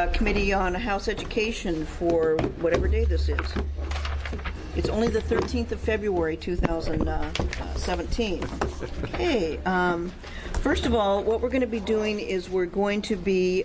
Committee on House Education for whatever day this is. It's only the 13th of February, 2017. Okay. First of all, what we're going to be doing is we're going to be,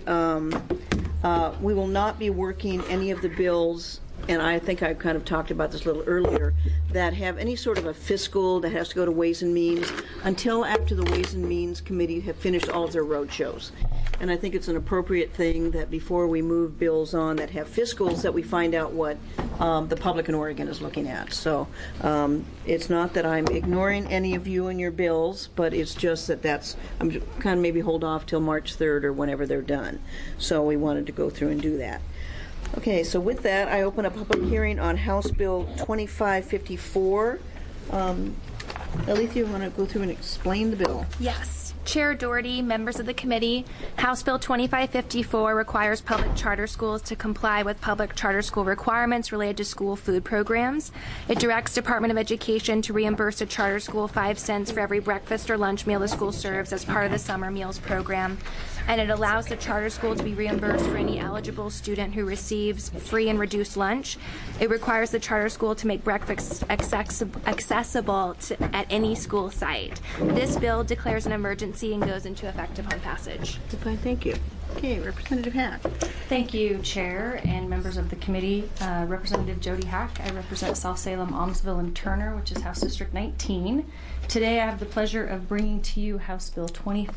we will not be working any of the bills, and I think I kind of talked about this a little earlier, that have any sort of a fiscal that has to go to Ways and Means until after the Ways and Means Committee have finished all of their road shows. And I think it's an appropriate thing that before we move bills on that have fiscals, that we find out what the public in Oregon is looking at. So it's not that I'm ignoring any of you and your bills, but it's just that I'm kind of maybe hold off till March 3rd or whenever they're done. So we wanted to go through and do that. Okay, so with that, I open a public hearing on House Bill 2554. Alethea, you want to go through and explain the bill? Yes. Chair Doherty, members of the committee, House Bill 2554 requires public charter schools to comply with public charter school requirements related to school food programs. It directs Department of Education to reimburse a charter school 5 cents for every breakfast or lunch meal the school serves as part of the summer meals program. And it allows the charter school to be reimbursed for any eligible student who receives free and reduced lunch. It requires the charter school to make breakfast accessible at any school site. This bill declares an emergency and goes into effect upon passage. Fine, thank you. Okay, Representative Hack. Thank you, Chair and members of the committee. Representative Jody Hack. I represent South Salem, Almsville, and Turner, which is House District 19. Today I have the pleasure of bringing to you House Bill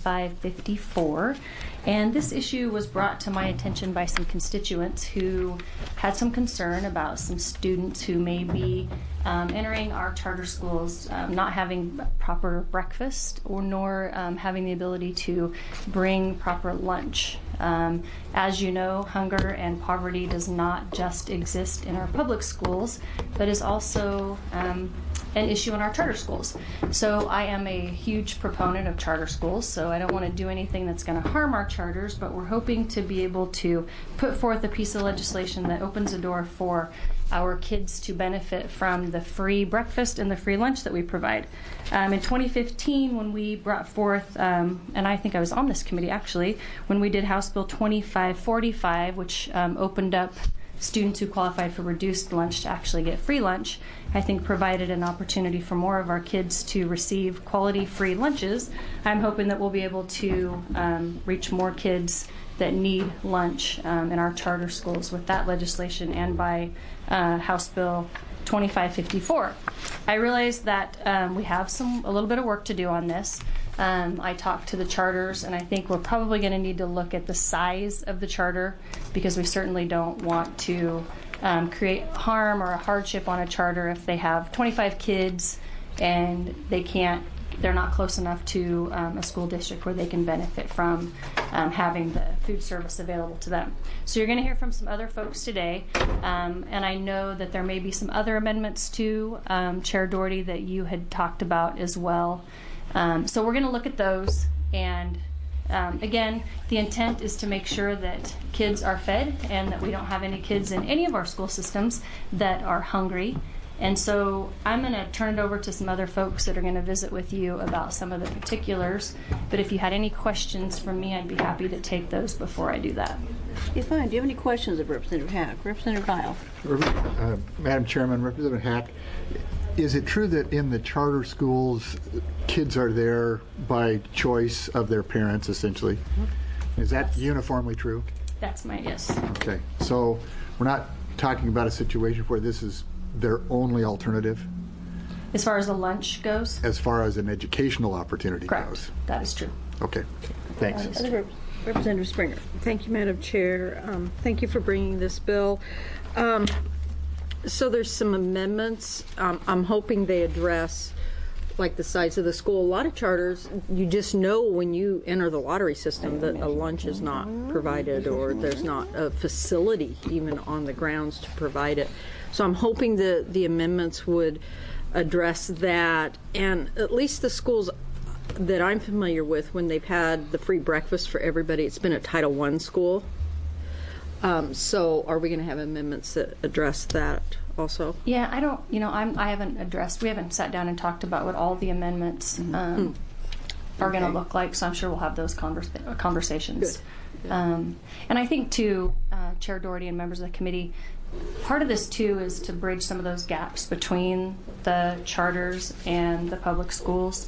2554. And this issue was brought to my attention by some constituents who had some concern about some students who may be entering our charter schools not having proper breakfast nor having the ability to bring proper lunch. As you know, hunger and poverty does not just exist in our public schools, but is also an issue in our charter schools. So I am a huge proponent of charter schools, so I don't want to do anything that's going to harm our charters, but we're hoping to be able to put forth a piece of legislation that opens a door for our kids to benefit from the free breakfast and the free lunch that we provide. In 2015, when we brought forth, and I think I was on this committee actually, when we did House Bill 2545, which opened up students who qualified for reduced lunch to actually get free lunch, I think provided an opportunity for more of our kids to receive quality free lunches. I'm hoping that we'll be able to reach more kids that need lunch in our charter schools with that legislation and by House Bill 2554. I realize that we have a little bit of work to do on this. I talked to the charters, and I think we're probably going to need to look at the size of the charter, because we certainly don't want to create harm or a hardship on a charter if they have 25 kids and they're not close enough to a school district where they can benefit from having the food service available to them. So you're going to hear from some other folks today, and I know that there may be some other amendments too, Chair Doherty, that you had talked about as well. So we're going to look at those, and again, the intent is to make sure that kids are fed and that we don't have any kids in any of our school systems that are hungry. And so I'm going to turn it over to some other folks that are going to visit with you about some of the particulars. But if you had any questions for me, I'd be happy to take those before I do that. Yeah, fine. Do you have any questions of Representative Hack? Representative Dial. Madam Chairman, Representative Hack, is it true that in the charter schools, kids are there by choice of their parents, essentially? Is that uniformly true? That's my yes. Okay. So we're not talking about a situation where this is their only alternative? As far as the lunch goes? As far as an educational opportunity Correct. goes? That is true. Okay. Thanks. Representative Springer. Thank you, Madam Chair. Thank you for bringing this bill. So there's some amendments. I'm hoping they address like the size of the school. A lot of charters, you just know when you enter the lottery system that a lunch is not provided or there's not a facility even on the grounds to provide it. So I'm hoping that the amendments would address that, and at least the schools that I'm familiar with, when they've had the free breakfast for everybody, it's been a Title I school. So are we going to have amendments that address that also? Yeah, I don't, we haven't sat down and talked about what all the amendments are going to look like, so I'm sure we'll have those conversations. And I think, too, Chair Doherty and members of the committee, part of this, too, is to bridge some of those gaps between the charters and the public schools.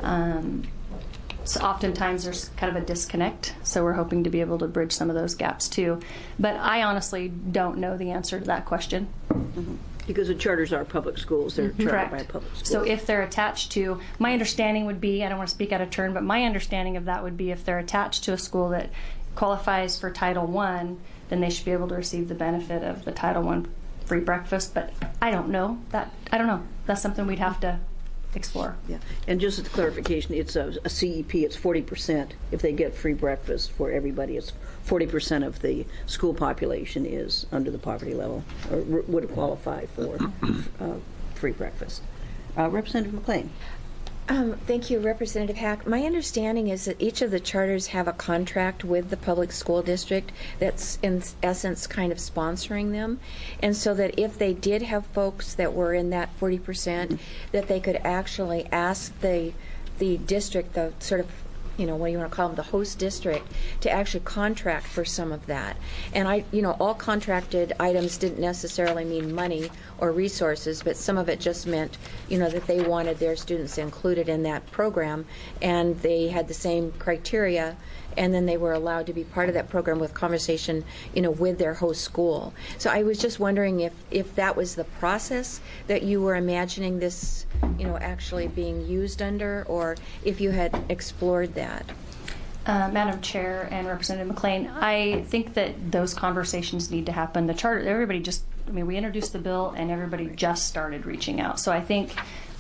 So oftentimes there's kind of a disconnect, so we're hoping to be able to bridge some of those gaps, too. But I honestly don't know the answer to that question. Mm-hmm. Because the charters are public schools. They're chartered by public schools. So if they're attached to, my understanding would be, I don't want to speak out of turn, but my understanding of that would be if they're attached to a school that qualifies for Title I, then they should be able to receive the benefit of the Title I free breakfast. But I don't know. That's something we'd have to explore. Yeah, and just as clarification, it's a CEP. It's 40% if they get free breakfast for everybody. It's 40% of the school population is under the poverty level or would qualify for free breakfast. Representative McLean. Thank you, Representative Hack. My understanding is that each of the charters have a contract with the public school district that's in essence kind of sponsoring them, and so that if they did have folks that were in that 40%, that they could actually ask the district, the sort of, what do you want to call them, the host district, to actually contract for some of that. And all contracted items didn't necessarily mean money or resources, but some of it just meant, that they wanted their students included in that program, and they had the same criteria, and then they were allowed to be part of that program with conversation, with their host school. So I was just wondering if that was the process that you were imagining this, actually being used under, or if you had explored that. Madam Chair and Representative McLean, I think that those conversations need to happen. The charter, we introduced the bill and everybody just started reaching out. So I think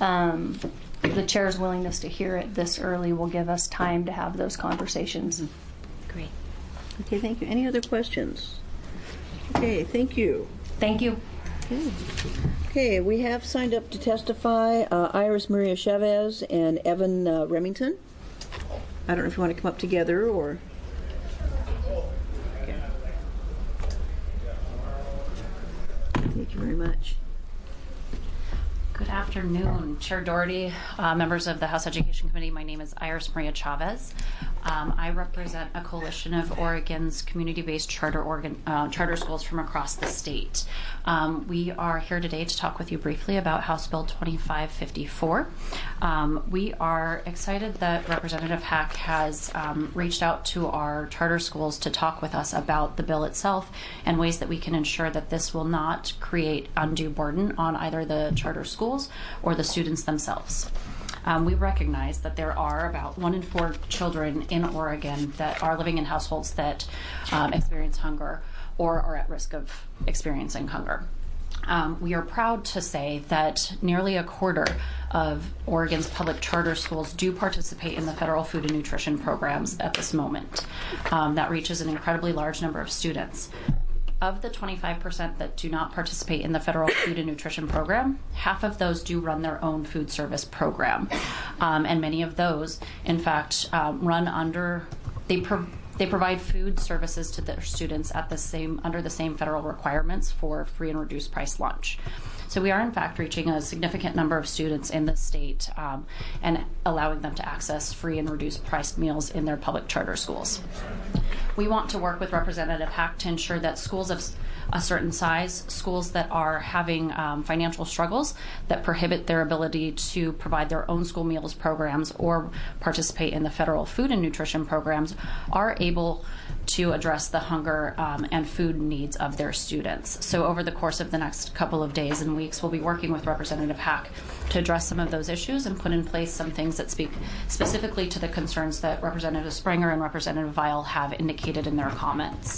the chair's willingness to hear it this early will give us time to have those conversations. Great. Okay, thank you. Any other questions? Okay, thank you. Thank you. Okay, we have signed up to testify Iris Maria Chavez and Evan Remington. I don't know if you want to come up together or... Okay. Thank you very much. Good afternoon, Chair Doherty, members of the House Education Committee. My name is Iris Maria Chavez. I represent a coalition of Oregon's community-based charter schools from across the state. We are here today to talk with you briefly about House Bill 2554. We are excited that Representative Hack has reached out to our charter schools to talk with us about the bill itself and ways that we can ensure that this will not create undue burden on either the charter schools or the students themselves. We recognize that there are about 1 in 4 children in Oregon that are living in households that experience hunger or are at risk of experiencing hunger. We are proud to say that nearly a quarter of Oregon's public charter schools do participate in the federal food and nutrition programs at this moment. That reaches an incredibly large number of students. Of the 25% that do not participate in the federal food and nutrition program, half of those do run their own food service program. And many of those, in fact, run under, they provide food services to their students at under the same federal requirements for free and reduced price lunch. So we are, in fact, reaching a significant number of students in the state and allowing them to access free and reduced price meals in their public charter schools. We want to work with Representative Hack to ensure that schools of a certain size, schools that are having financial struggles that prohibit their ability to provide their own school meals programs or participate in the federal food and nutrition programs, are able to address the hunger and food needs of their students. So over the course of the next couple of days and weeks, we'll be working with Representative Hack to address some of those issues and put in place some things that speak specifically to the concerns that Representative Springer and Representative Vial have indicated in their comments.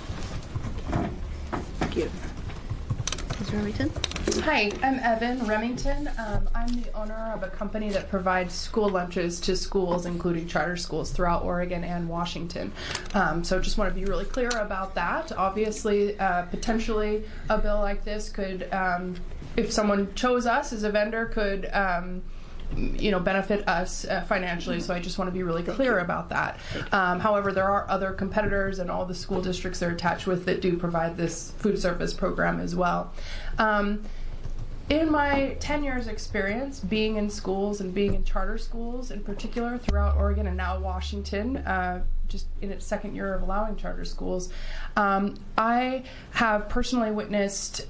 Thank you. Ms. Remington? Hi, I'm Evan Remington. I'm the owner of a company that provides school lunches to schools, including charter schools throughout Oregon and Washington. So just want to be really clear about that. Obviously, potentially a bill like this could, if someone chose us as a vendor, could benefit us financially, so I just want to be really clear about that. However, there are other competitors and all the school districts they're attached with that do provide this food service program as well. In my 10 years experience being in schools and being in charter schools in particular throughout Oregon and now Washington, just in its second year of allowing charter schools, I have personally witnessed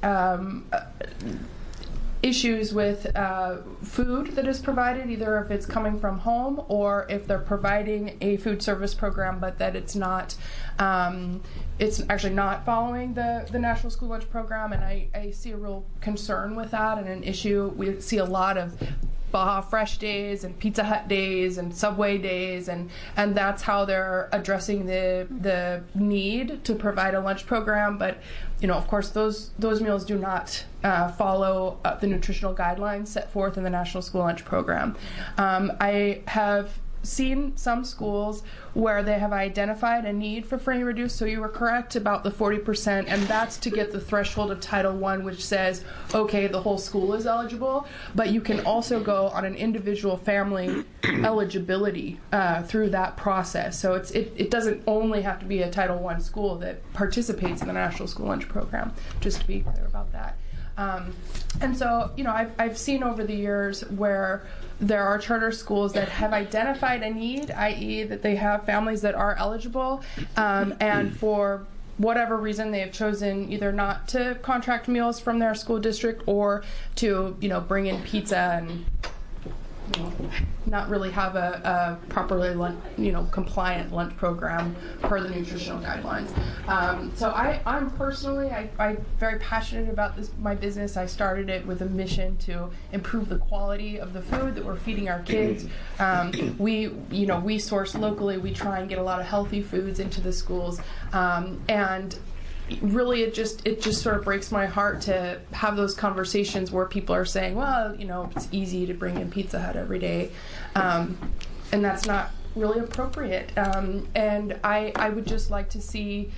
issues with food that is provided, either if it's coming from home or if they're providing a food service program, but that it's not, it's actually not following the National School Lunch Program, and I see a real concern with that and an issue. We see a lot of Baja Fresh days and Pizza Hut days and Subway days, and that's how they're addressing the need to provide a lunch program. But of course, those meals do not follow the nutritional guidelines set forth in the National School Lunch Program. I have seen some schools where they have identified a need for free and reduced, so you were correct about the 40%, and that's to get the threshold of Title I, which says, okay, the whole school is eligible, but you can also go on an individual family eligibility through that process. So it doesn't only have to be a Title I school that participates in the National School Lunch Program, just to be clear about that. And so, I've seen over the years where there are charter schools that have identified a need, i.e. that they have families that are eligible, and for whatever reason they have chosen either not to contract meals from their school district or to, bring in pizza and not really have a properly compliant lunch program per the nutritional guidelines. So I'm personally I'm very passionate about my business. I started it with a mission to improve the quality of the food that we're feeding our kids. We source locally. We try and get a lot of healthy foods into the schools, and really it just sort of breaks my heart to have those conversations where people are saying, well, it's easy to bring in Pizza Hut every day, and that's not really appropriate. And I would just like to see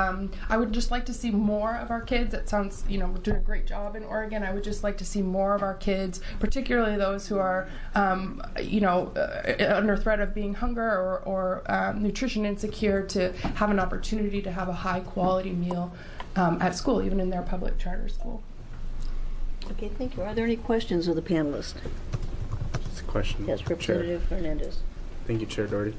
more of our kids. It sounds, we're doing a great job in Oregon. I would just like to see more of our kids, particularly those who are, under threat of being hunger or nutrition insecure, to have an opportunity to have a high quality meal at school, even in their public charter school. Okay, thank you. Are there any questions of the panelists? Just a question. Yes, Representative Hernandez. Thank you, Chair Doherty.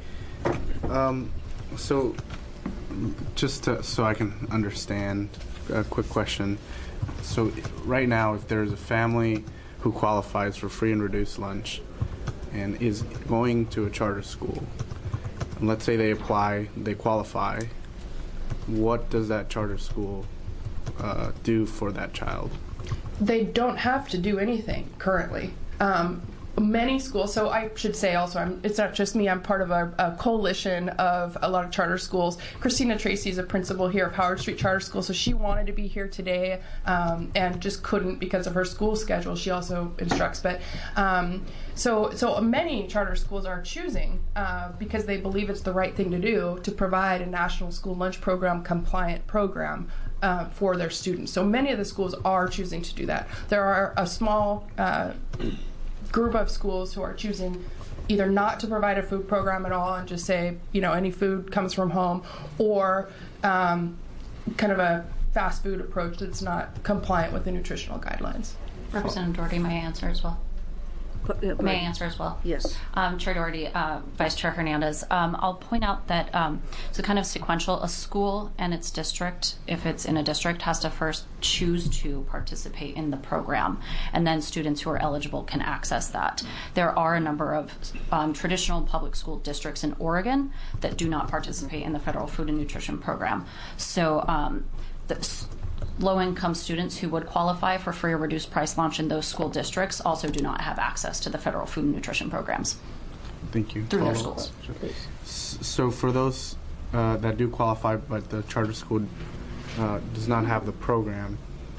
So, so I can understand, a quick question. So, right now, if there's a family who qualifies for free and reduced lunch and is going to a charter school, and let's say they qualify, what does that charter school do for that child? They don't have to do anything currently. Many schools, so I should say also, it's not just me, I'm part of a coalition of a lot of charter schools. Christina Tracy is a principal here of Howard Street Charter School, so she wanted to be here today and just couldn't because of her school schedule. She also instructs, but so many charter schools are choosing because they believe it's the right thing to do to provide a National School Lunch Program compliant program for their students. So many of the schools are choosing to do that. There are a small group of schools who are choosing either not to provide a food program at all and just say, any food comes from home, or kind of a fast food approach that's not compliant with the nutritional guidelines. Representative Doherty, may I answer as well? May I answer as well? Yes. Chair Doherty, Vice Chair Hernandez. I'll point out that it's a kind of sequential. A school and its district, if it's in a district, has to first choose to participate in the program, and then students who are eligible can access that. There are a number of traditional public school districts in Oregon that do not participate in the federal food and nutrition program. So low-income students who would qualify for free or reduced price lunch in those school districts also do not have access to the federal food and nutrition programs. Thank you. Through their schools. So for those that do qualify, but the charter school does not have the program,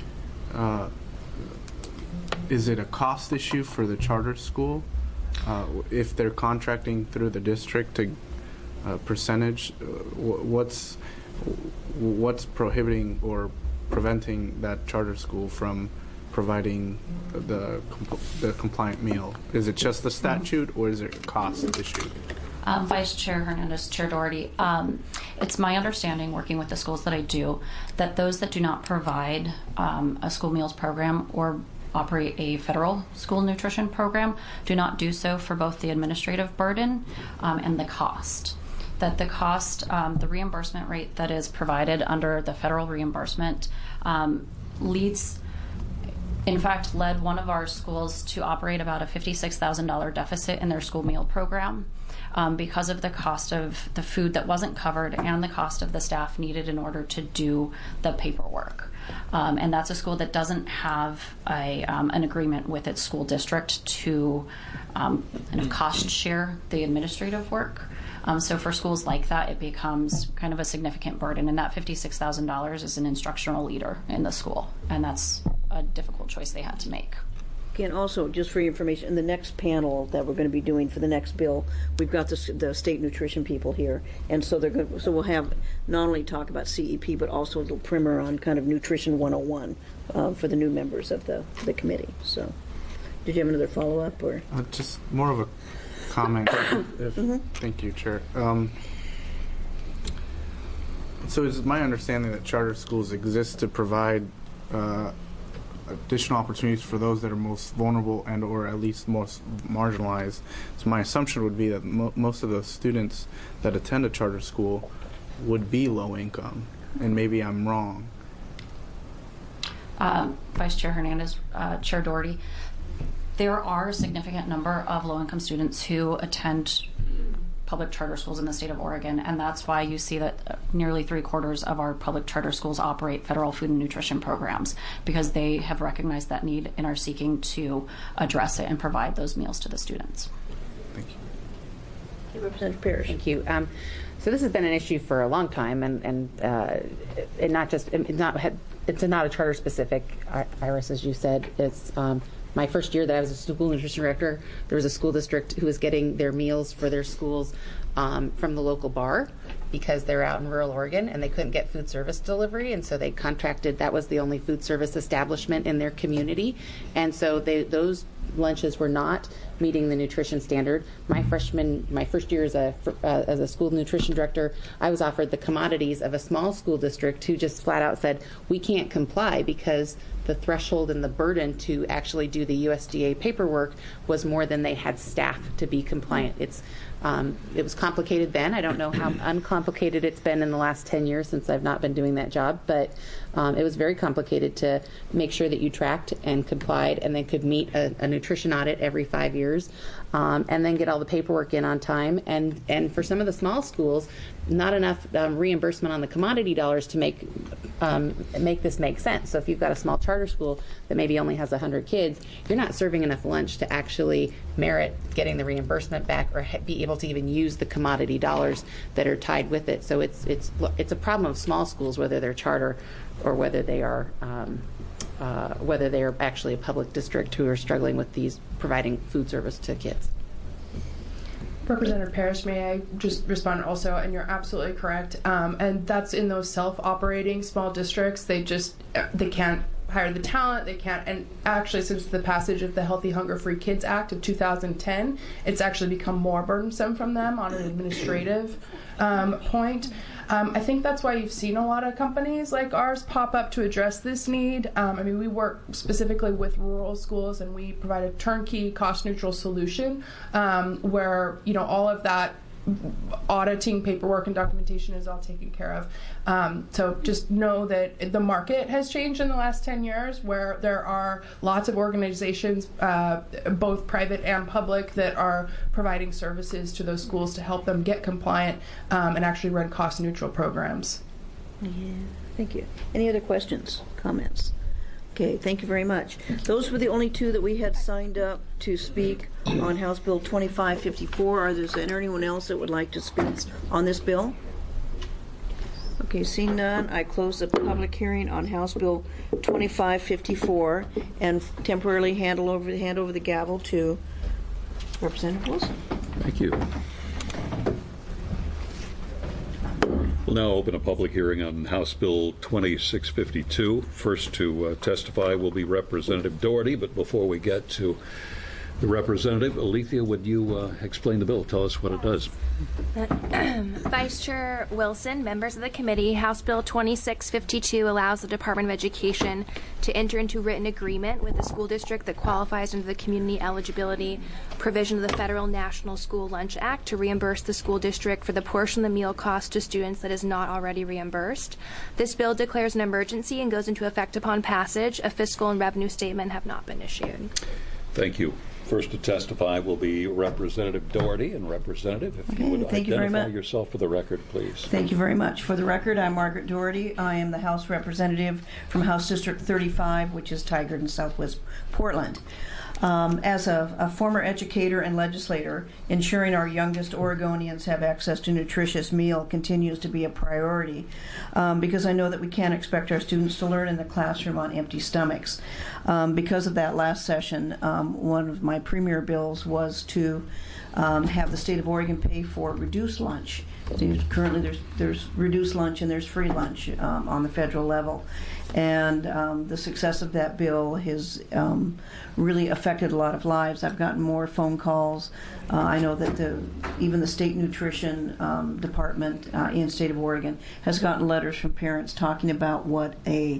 is it a cost issue for the charter school if they're contracting through the district to percentage? What's prohibiting or preventing that charter school from providing the compliant meal? Is it just the statute, or is it a cost issue? Vice Chair Hernandez, Chair Doherty, it's my understanding, working with the schools that I do, that those that do not provide a school meals program or operate a federal school nutrition program do not do so for both the administrative burden and the cost. That the cost, the reimbursement rate that is provided under the federal reimbursement led one of our schools to operate about a $56,000 deficit in their school meal program because of the cost of the food that wasn't covered and the cost of the staff needed in order to do the paperwork. And that's a school that doesn't have an agreement with its school district to kind of cost share the administrative work. So for schools like that, it becomes kind of a significant burden, and that $56,000 is an instructional leader in the school, and that's a difficult choice they had to make. Okay, and also, just for your information, in the next panel that we're going to be doing for the next bill, we've got the state nutrition people here, and so we'll have not only talk about CEP, but also a little primer on kind of Nutrition 101 for the new members of the committee. So, did you have another follow-up, or just more of a comment? Thank you, Chair. So it's my understanding that charter schools exist to provide additional opportunities for those that are most vulnerable and or at least most marginalized. So my assumption would be that most of the students that attend a charter school would be low income, and maybe I'm wrong. Vice Chair Hernandez, Chair Doherty, there are a significant number of low-income students who attend public charter schools in the state of Oregon, and that's why you see that nearly 3/4 of our public charter schools operate federal food and nutrition programs, because they have recognized that need and are seeking to address it and provide those meals to the students. Thank you. Representative Parrish? Thank you. So this has been an issue for a long time, and not just it's not a charter specific. Iris, as you said, it's. My first year that I was a school nutrition director, there was a school district who was getting their meals for their schools from the local bar, because they're out in rural Oregon and they couldn't get food service delivery, and so they contracted. That was the only food service establishment in their community, and so those lunches were not meeting the nutrition standard. My first year as a school nutrition director, I was offered the commodities of a small school district who just flat out said, we can't comply because the threshold and the burden to actually do the USDA paperwork was more than they had staff to be compliant. It was complicated then. I don't know how uncomplicated it's been in the last 10 years since I've not been doing that job, but it was very complicated to make sure that you tracked and complied and then could meet a nutrition audit every 5 years, and then get all the paperwork in on time. And for some of the small schools, not enough reimbursement on the commodity dollars to make this make sense. So if you've got a small charter school that maybe only has 100 kids, you're not serving enough lunch to actually merit getting the reimbursement back or be able to even use the commodity dollars that are tied with it. So it's a problem of small schools, whether they're charter or whether they are actually a public district who are struggling with these providing food service to kids. Representative Parrish, may I just respond also? And you're absolutely correct. And that's in those self-operating small districts. They can't hire the talent. They can't. And actually, since the passage of the Healthy Hunger Free Kids Act of 2010, it's actually become more burdensome from them on an administrative point. I think that's why you've seen a lot of companies like ours pop up to address this need. We work specifically with rural schools, and we provide a turnkey, cost-neutral solution where all of that auditing, paperwork, and documentation is all taken care of. So just know that the market has changed in the last 10 years, where there are lots of organizations, both private and public, that are providing services to those schools to help them get compliant and actually run cost-neutral programs. Yeah, thank you. Any other questions, comments? Okay, thank you very much. Those were the only two that we had signed up to speak on House Bill 2554. Is there anyone else that would like to speak on this bill? Okay, seeing none, I close the public hearing on House Bill 2554 and temporarily hand over the gavel to Representative Wilson. Thank you. We'll now open a public hearing on House Bill 2652. First to testify will be Representative Doherty, but before we get to The representative, Alethea, would you explain the bill? Tell us what it does. Vice Chair Wilson, members of the committee, House Bill 2652 allows the Department of Education to enter into written agreement with the school district that qualifies under the community eligibility provision of the Federal National School Lunch Act to reimburse the school district for the portion of the meal cost to students that is not already reimbursed. This bill declares an emergency and goes into effect upon passage. A fiscal and revenue statement have not been issued. Thank you. First to testify will be Representative Doherty. And Representative, if you would thank you very identify much. yourself for the record, please. Thank you very much. For the record, I'm Margaret Doherty. I am the House Representative from House District 35, which is Tigard in Southwest Portland. As a former educator and legislator, ensuring our youngest Oregonians have access to nutritious meal continues to be a priority because I know that we can't expect our students to learn in the classroom on empty stomachs. Because of that last session, one of my premier bills was to have the state of Oregon pay for reduced lunch. Currently there's reduced lunch and there's free lunch on the federal level. And the success of that bill has really affected a lot of lives. I've gotten more phone calls. I know that even the state nutrition department in the state of Oregon has gotten letters from parents talking about what a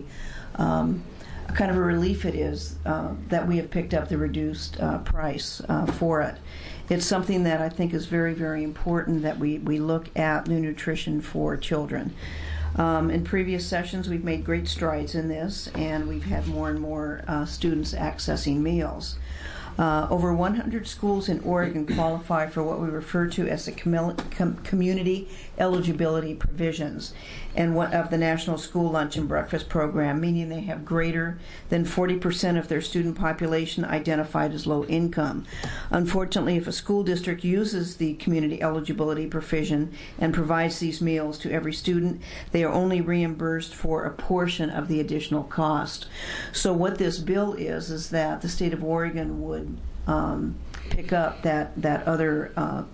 kind of a relief it is that we have picked up the reduced price for it. It's something that I think is very, very important that we look at the nutrition for children. In previous sessions, we've made great strides in this, and we've had more and more students accessing meals. Over 100 schools in Oregon qualify for what we refer to as the community eligibility provisions and of the National School Lunch and Breakfast Program, meaning they have greater than 40% of their student population identified as low income. Unfortunately, if a school district uses the community eligibility provision and provides these meals to every student, they are only reimbursed for a portion of the additional cost. So what this bill is that the state of Oregon would pick up that other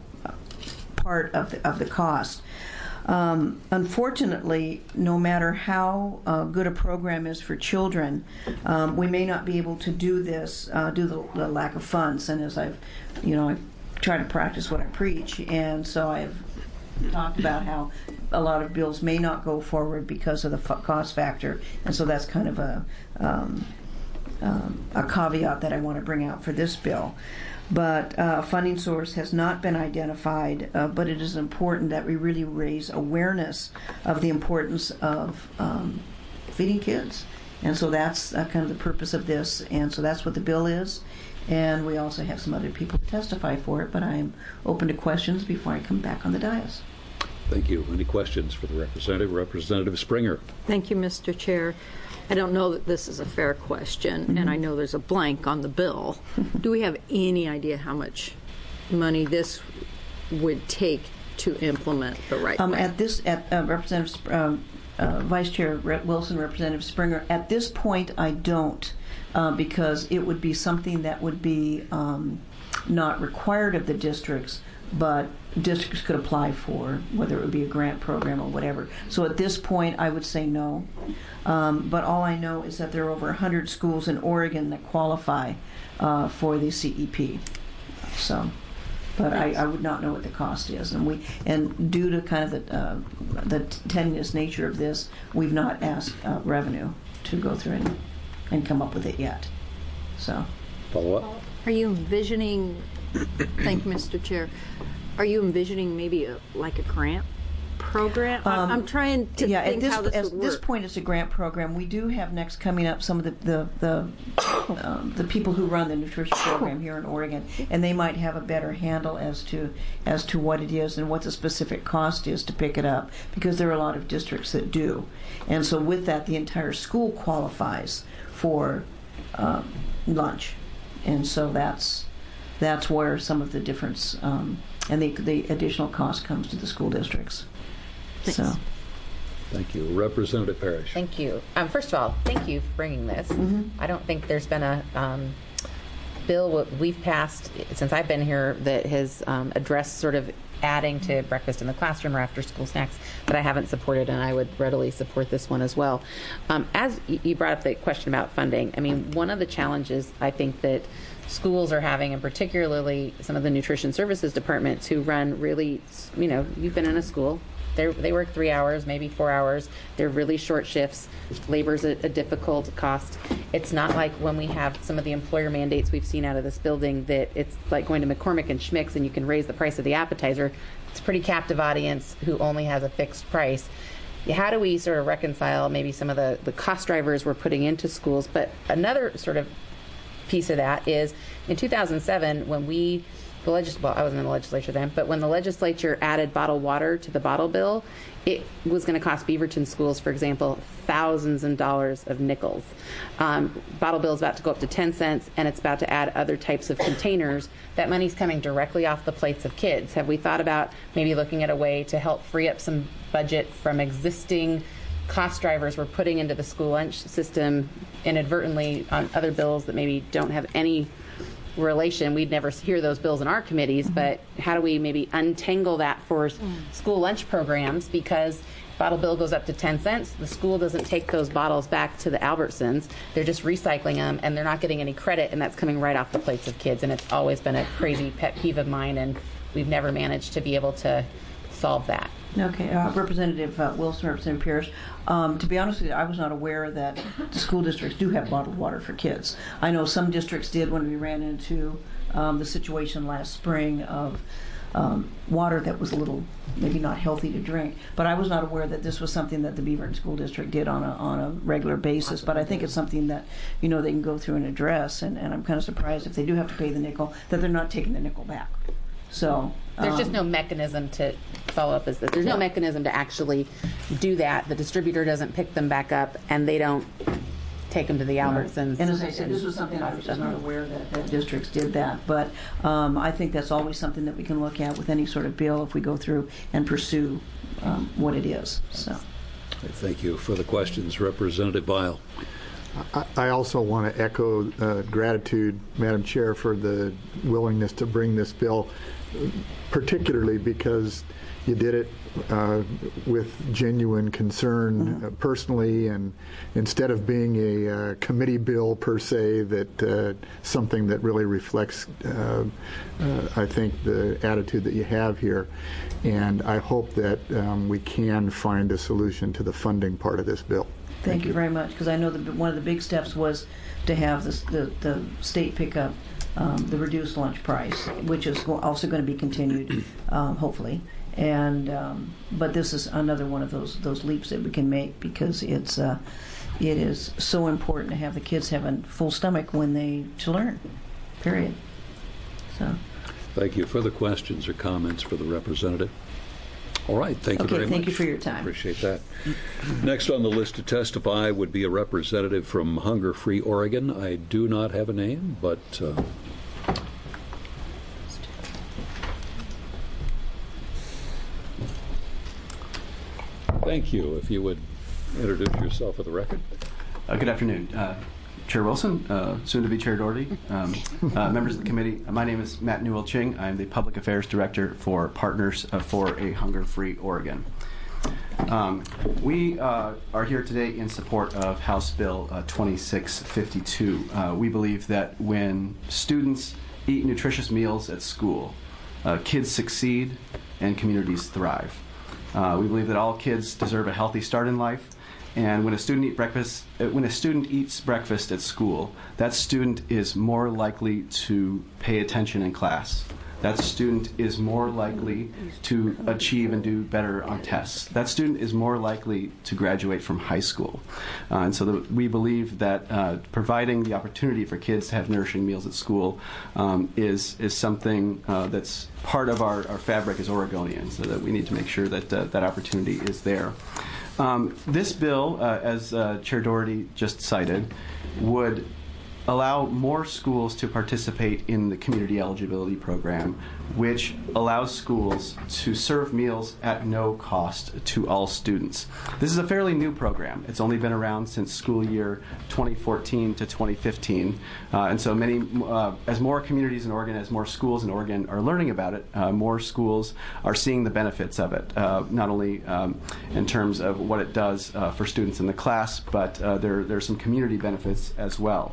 part of the cost. Unfortunately, no matter how good a program is for children, we may not be able to do this due to the lack of funds. And as I try to practice what I preach, and so I've talked about how a lot of bills may not go forward because of the cost factor, and so that's kind of a caveat that I want to bring out for this bill. But a funding source has not been identified, but it is important that we really raise awareness of the importance of feeding kids. And so that's kind of the purpose of this, and so that's what the bill is. And we also have some other people to testify for it, but I'm open to questions before I come back on the dais. Thank you. Any questions for the representative? Representative Springer. Thank you, Mr. Chair. I don't know that this is a fair question, and I know there's a blank on the bill. Do we have any idea how much money this would take to implement the right way? Representative Vice Chair Wilson, Representative Springer, at this point I don't, because it would be something that would be not required of the districts, but districts could apply for, whether it would be a grant program or whatever. So at this point, I would say no. But all I know is that there are over 100 schools in Oregon that qualify for the CEP. So, but I would not know what the cost is, and due to kind of the tenuous nature of this, we've not asked revenue to go through and come up with it yet. So, follow up. Are you envisioning? Thank you, Mr. Chair. Are you envisioning maybe a grant program? I'm trying to think how this would work. At this point, it's a grant program. We do have next coming up some of the people who run the nutrition program here in Oregon, and they might have a better handle as to what it is and what the specific cost is to pick it up, because there are a lot of districts that do, and so with that, the entire school qualifies for lunch, and so that's where some of the difference and the additional cost comes to the school districts. Thanks. So, thank you. Representative Parrish. Thank you. First of all, thank you for bringing this. Mm-hmm. I don't think there's been a bill we've passed since I've been here that has addressed sort of adding to breakfast in the classroom or after school snacks that I haven't supported, and I would readily support this one as well. As you brought up the question about funding, I mean, one of the challenges I think that schools are having, and particularly some of the nutrition services departments who run really, you've been in a school. They work 3 hours, maybe 4 hours. They're really short shifts. Labor's a difficult cost. It's not like when we have some of the employer mandates we've seen out of this building that it's like going to McCormick and Schmick's and you can raise the price of the appetizer. It's a pretty captive audience who only has a fixed price. How do we sort of reconcile maybe some of the cost drivers we're putting into schools? But another sort of piece of that is in 2007 when I wasn't in the legislature then, but when the legislature added bottled water to the bottle bill, it was going to cost Beaverton schools, for example, thousands of dollars of nickels. Bottle bill is about to go up to 10 cents, and it's about to add other types of containers. That money's coming directly off the plates of kids. Have we thought about maybe looking at a way to help free up some budget from existing cost drivers we're putting into the school lunch system inadvertently on other bills that maybe don't have any relation? We'd never hear those bills in our committees, but how do we maybe untangle that for school lunch programs? Because bottle bill goes up to 10 cents. The school doesn't take those bottles back to the Albertsons. They're just recycling them, and they're not getting any credit, and that's coming right off the plates of kids. And it's always been a crazy pet peeve of mine, and we've never managed to be able to solve that. Okay, Representative Wilson, Representative Pierce. To be honest with you, I was not aware that the school districts do have bottled water for kids. I know some districts did when we ran into the situation last spring of water that was a little maybe not healthy to drink. But I was not aware that this was something that the Beaverton School District did on a regular basis. But I think it's something that they can go through and address. And I'm kind of surprised if they do have to pay the nickel that they're not taking the nickel back. So there's just no mechanism to follow up as this. There's no mechanism to actually do that. The distributor doesn't pick them back up, and they don't take them to the Albertsons. And as I said, this was something I was just not aware that districts did that. But I think that's always something that we can look at with any sort of bill if we go through and pursue what it is. So. Thank you for the questions, Representative Weil. I also want to echo gratitude, Madam Chair, for the willingness to bring this bill, particularly because you did it with genuine concern personally, and instead of being a committee bill per se, that something that really reflects, I think, the attitude that you have here. And I hope that we can find a solution to the funding part of this bill. Thank you very much, because I know that one of the big steps was to have the state pick up the reduced lunch price, which is also going to be continued, hopefully. And but this is another one of those leaps that we can make, because it is so important to have the kids have a full stomach when they learn. Period. So. Thank you. Further questions or comments for the representative? All right, thank you very much. Thank you for your time. Appreciate that. Next on the list to testify would be a representative from Hunger Free Oregon. I do not have a name, but thank you. If you would introduce yourself for the record. Good afternoon. Chair Wilson, soon to be Chair Doherty, members of the committee. My name is Matt Newell-Ching. I'm the Public Affairs Director for Partners for a Hunger-Free Oregon. We are here today in support of House Bill 2652. We believe that when students eat nutritious meals at school, kids succeed and communities thrive. We believe that all kids deserve a healthy start in life. And when a student eats breakfast at school, that student is more likely to pay attention in class. That student is more likely to achieve and do better on tests. That student is more likely to graduate from high school. And so we believe that providing the opportunity for kids to have nourishing meals at school is something that's part of our fabric as Oregonians, so that we need to make sure that that opportunity is there. This bill, as Chair Doherty just cited, would allow more schools to participate in the community eligibility program, which allows schools to serve meals at no cost to all students. This is a fairly new program. It's only been around since school year 2014 to 2015, and so as more communities in Oregon, as more schools in Oregon are learning about it, more schools are seeing the benefits of it, not only in terms of what it does for students in the class, but there's some community benefits as well.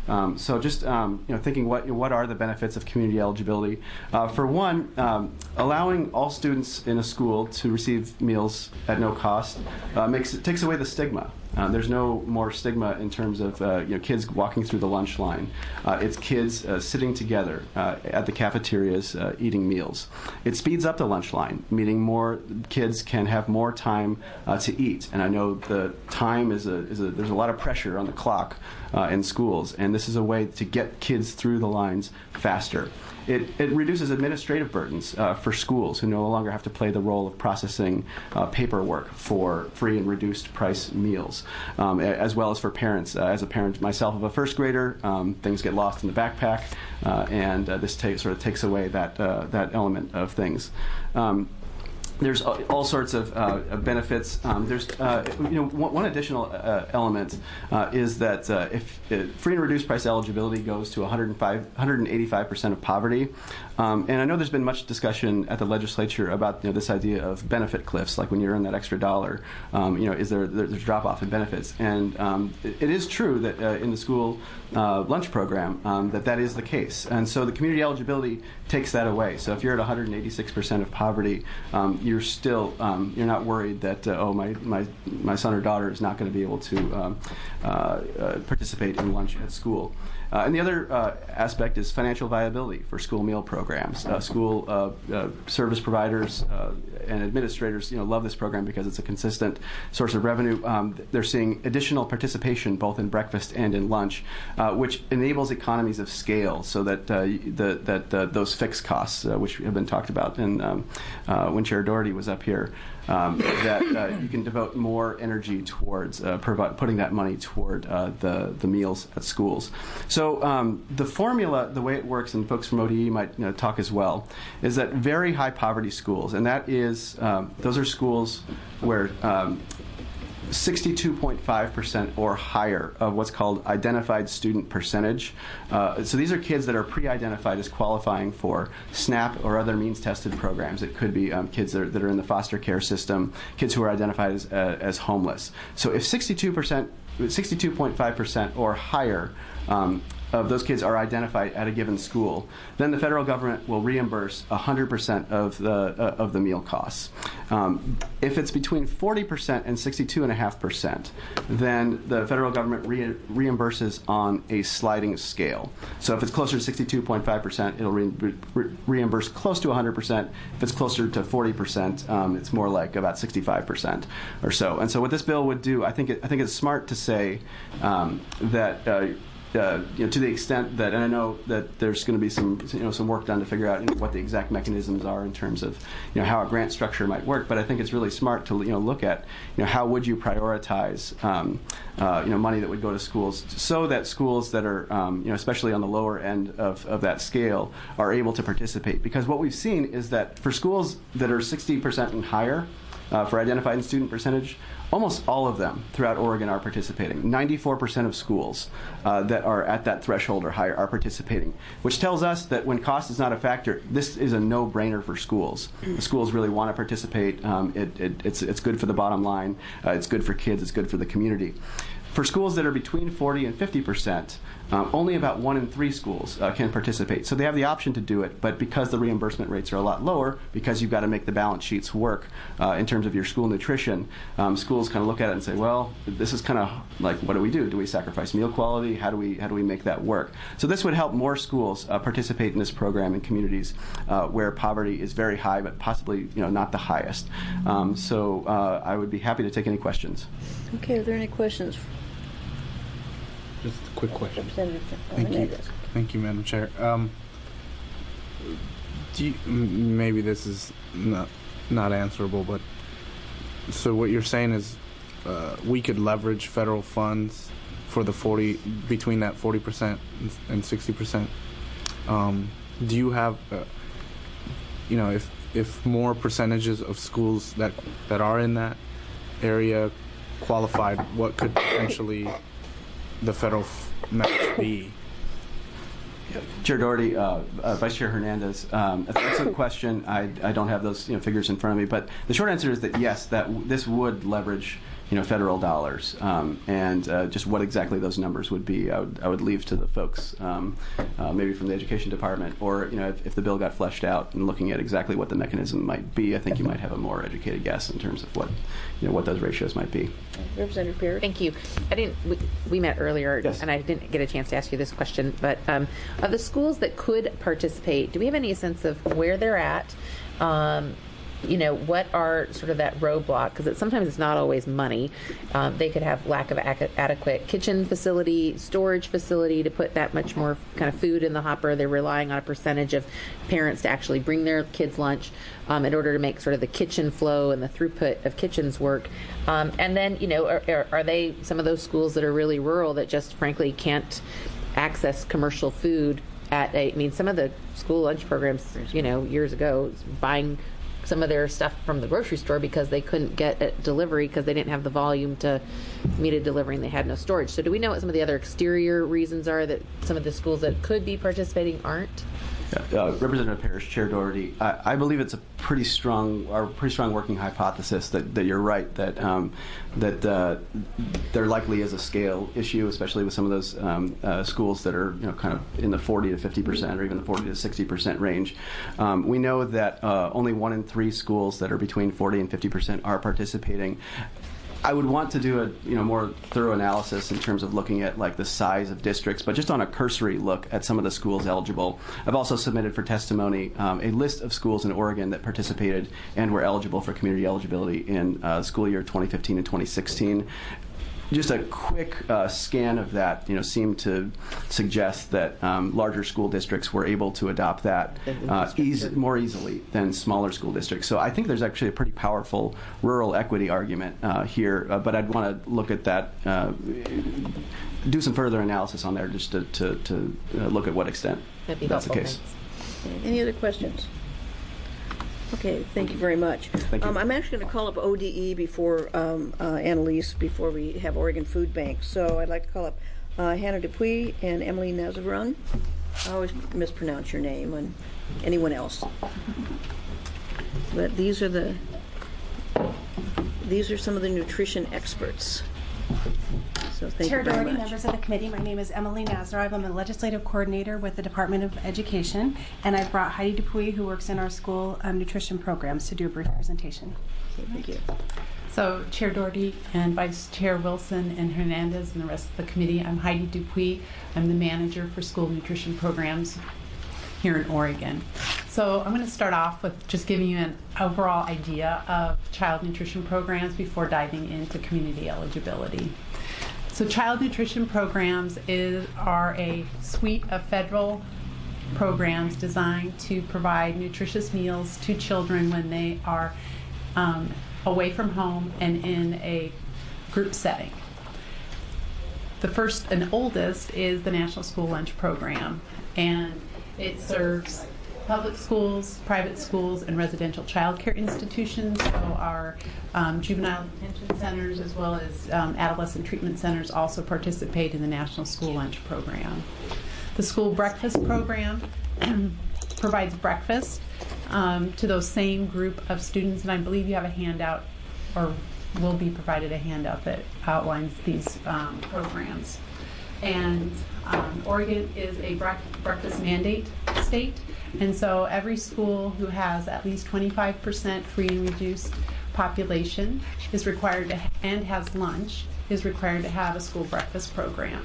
So just thinking what are the benefits of community eligibility? For one, allowing all students in a school to receive meals at no cost takes away the stigma. There's no more stigma in terms of kids walking through the lunch line. It's kids sitting together at the cafeterias eating meals. It speeds up the lunch line, meaning more kids can have more time to eat. And I know the time there's a lot of pressure on the clock in schools, and this is a way to get kids through the lines faster. It reduces administrative burdens for schools who no longer have to play the role of processing paperwork for free and reduced price meals, as well as for parents. As a parent myself of a first grader, things get lost in the backpack, and this sort of takes away that element of things. There's all sorts of benefits. There's one additional element is that if free and reduced price eligibility goes to 185% of poverty, and I know there's been much discussion at the legislature about this idea of benefit cliffs, like when you earn that extra dollar, is there's drop off in benefits, and it is true that in the school lunch program that is the case, and so the community eligibility takes that away. So if you're at 186% of poverty, you're still you're not worried that my son or daughter is not going to be able to participate in lunch at school. And the other aspect is financial viability for school meal programs. School service providers and administrators, love this program because it's a consistent source of revenue. They're seeing additional participation both in breakfast and in lunch, which enables economies of scale, so that those fixed costs, which have been talked about, and when Chair Doherty was up here, that you can devote more energy towards putting that money toward the meals at schools. So the formula, the way it works, and folks from ODE might talk as well, is that very high poverty schools, and that is those are schools where 62.5% or higher of what's called identified student percentage. So these are kids that are pre-identified as qualifying for SNAP or other means-tested programs. It could be kids that are in the foster care system, kids who are identified as homeless. So if 62.5% or higher of those kids are identified at a given school, then the federal government will reimburse 100% of the meal costs. If it's between 40% and 62.5%, then the federal government reimburses on a sliding scale. So if it's closer to 62.5%, it'll reimburse close to 100%. If it's closer to 40%, it's more like about 65% or so. And so what this bill would do, I think it's smart to say that. To the extent that, and I know that there's going to be some work done to figure out what the exact mechanisms are in terms of how a grant structure might work, but I think it's really smart to look at how would you prioritize money that would go to schools, so that schools that are especially on the lower end of that scale are able to participate. Because what we've seen is that for schools that are 60% and higher for identified student percentage, almost all of them throughout Oregon are participating. 94% of schools that are at that threshold or higher are participating, which tells us that when cost is not a factor, this is a no-brainer for schools. The schools really want to participate. It's good for the bottom line. It's good for kids. It's good for the community. For schools that are between 40 and 50%, only about 1 in 3 schools can participate. So they have the option to do it, but because the reimbursement rates are a lot lower, because you've got to make the balance sheets work in terms of your school nutrition, schools kind of look at it and say, well, this is kind of like, what do? Do we sacrifice meal quality? How do we make that work? So this would help more schools participate in this program in communities where poverty is very high, but possibly not the highest. So I would be happy to take any questions. Okay, are there any questions? Just a quick question. Thank you, Madam Chair. Maybe this is not answerable, but so what you're saying is we could leverage federal funds for the between that 40% and 60%. Do you have, if more percentages of schools that are in that area qualified, what could potentially the federal match be? Chair Doherty, Vice Chair Hernandez, that's an excellent question. I don't have those figures in front of me, but the short answer is that yes, that this would leverage federal dollars, and just what exactly those numbers would be, I would leave to the folks, maybe from the education department, or if the bill got fleshed out and looking at exactly what the mechanism might be, I think you might have a more educated guess in terms of what those ratios might be. Representative Perry. Thank you. We met earlier, yes. And I didn't get a chance to ask you this question, but of the schools that could participate, do we have any sense of where they're at? What are sort of that roadblock? Because sometimes it's not always money. They could have lack of adequate kitchen facility, storage facility to put that much more kind of food in the hopper. They're relying on a percentage of parents to actually bring their kids lunch in order to make sort of the kitchen flow and the throughput of kitchens work. And then, are they some of those schools that are really rural that just frankly can't access commercial food some of the school lunch programs, years ago, buying some of their stuff from the grocery store because they couldn't get a delivery because they didn't have the volume to meet a delivery and they had no storage. So do we know what some of the other exterior reasons are that some of the schools that could be participating aren't? Representative Parrish, Chair Doherty, I believe it's a pretty strong working hypothesis that you're right, that there likely is a scale issue, especially with some of those schools that are kind of in the 40 to 50% or even the 40 to 60% range. We know that only 1 in 3 schools that are between 40 and 50% are participating. I would want to do a more thorough analysis in terms of looking at the size of districts, but just on a cursory look at some of the schools eligible. I've also submitted for testimony a list of schools in Oregon that participated and were eligible for community eligibility in school year 2015 and 2016. Just a quick scan of that, seemed to suggest that larger school districts were able to adopt that more easily than smaller school districts. So I think there's actually a pretty powerful rural equity argument here, but I'd want to look at that, do some further analysis on there just to look at what extent that's the case. Any other questions? Okay, thank you very much. Thank you. I'm actually going to call up ODE before Annalise, before we have Oregon Food Bank. So I'd like to call up Hannah Dupuy and Emily Nazaran. I always mispronounce your name, and anyone else. But these are some of the nutrition experts. So thank Chair you very Doherty, much. members of the committee, my name is Emily Nazarov. I'm a legislative coordinator with the Department of Education, and I've brought Heidi Dupuy, who works in our school nutrition programs, to do a brief presentation. Okay, thank you. So, Chair Doherty and Vice Chair Wilson and Hernandez and the rest of the committee, I'm Heidi Dupuy. I'm the manager for school nutrition programs here in Oregon. So I'm going to start off with just giving you an overall idea of child nutrition programs before diving into community eligibility. So child nutrition programs are a suite of federal programs designed to provide nutritious meals to children when they are away from home and in a group setting. The first and oldest is the National School Lunch Program, and it serves public schools, private schools, and residential child care institutions. So our juvenile detention centers as well as adolescent treatment centers also participate in the National School Lunch Program. The School Breakfast Program provides breakfast to those same group of students, and I believe you have a handout, or will be provided a handout that outlines these programs. And Oregon is a breakfast mandate state, and so every school who has at least 25% free and reduced population is required to, and has lunch, is required to have a school breakfast program.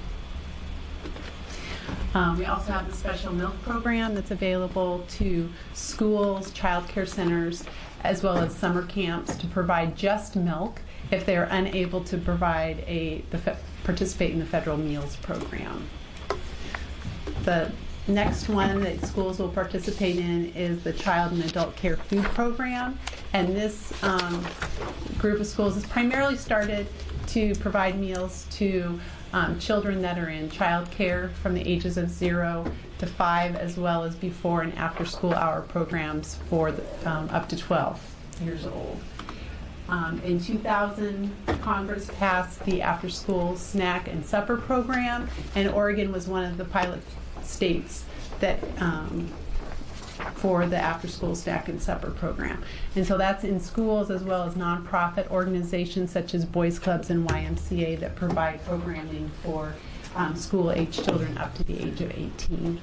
We also have the special milk program that's available to schools, child care centers, as well as summer camps to provide just milk if they are unable to provide participate in the federal meals program. The next one that schools will participate in is the Child and Adult Care Food Program, and this group of schools is primarily started to provide meals to children that are in child care from the ages of 0 to 5, as well as before and after school hour programs for up to 12 years old. In 2000, Congress passed the after-school snack and supper program, and Oregon was one of the pilot states that for the after-school snack and supper program. And so that's in schools as well as nonprofit organizations such as Boys Clubs and YMCA that provide programming for school-age children up to the age of 18.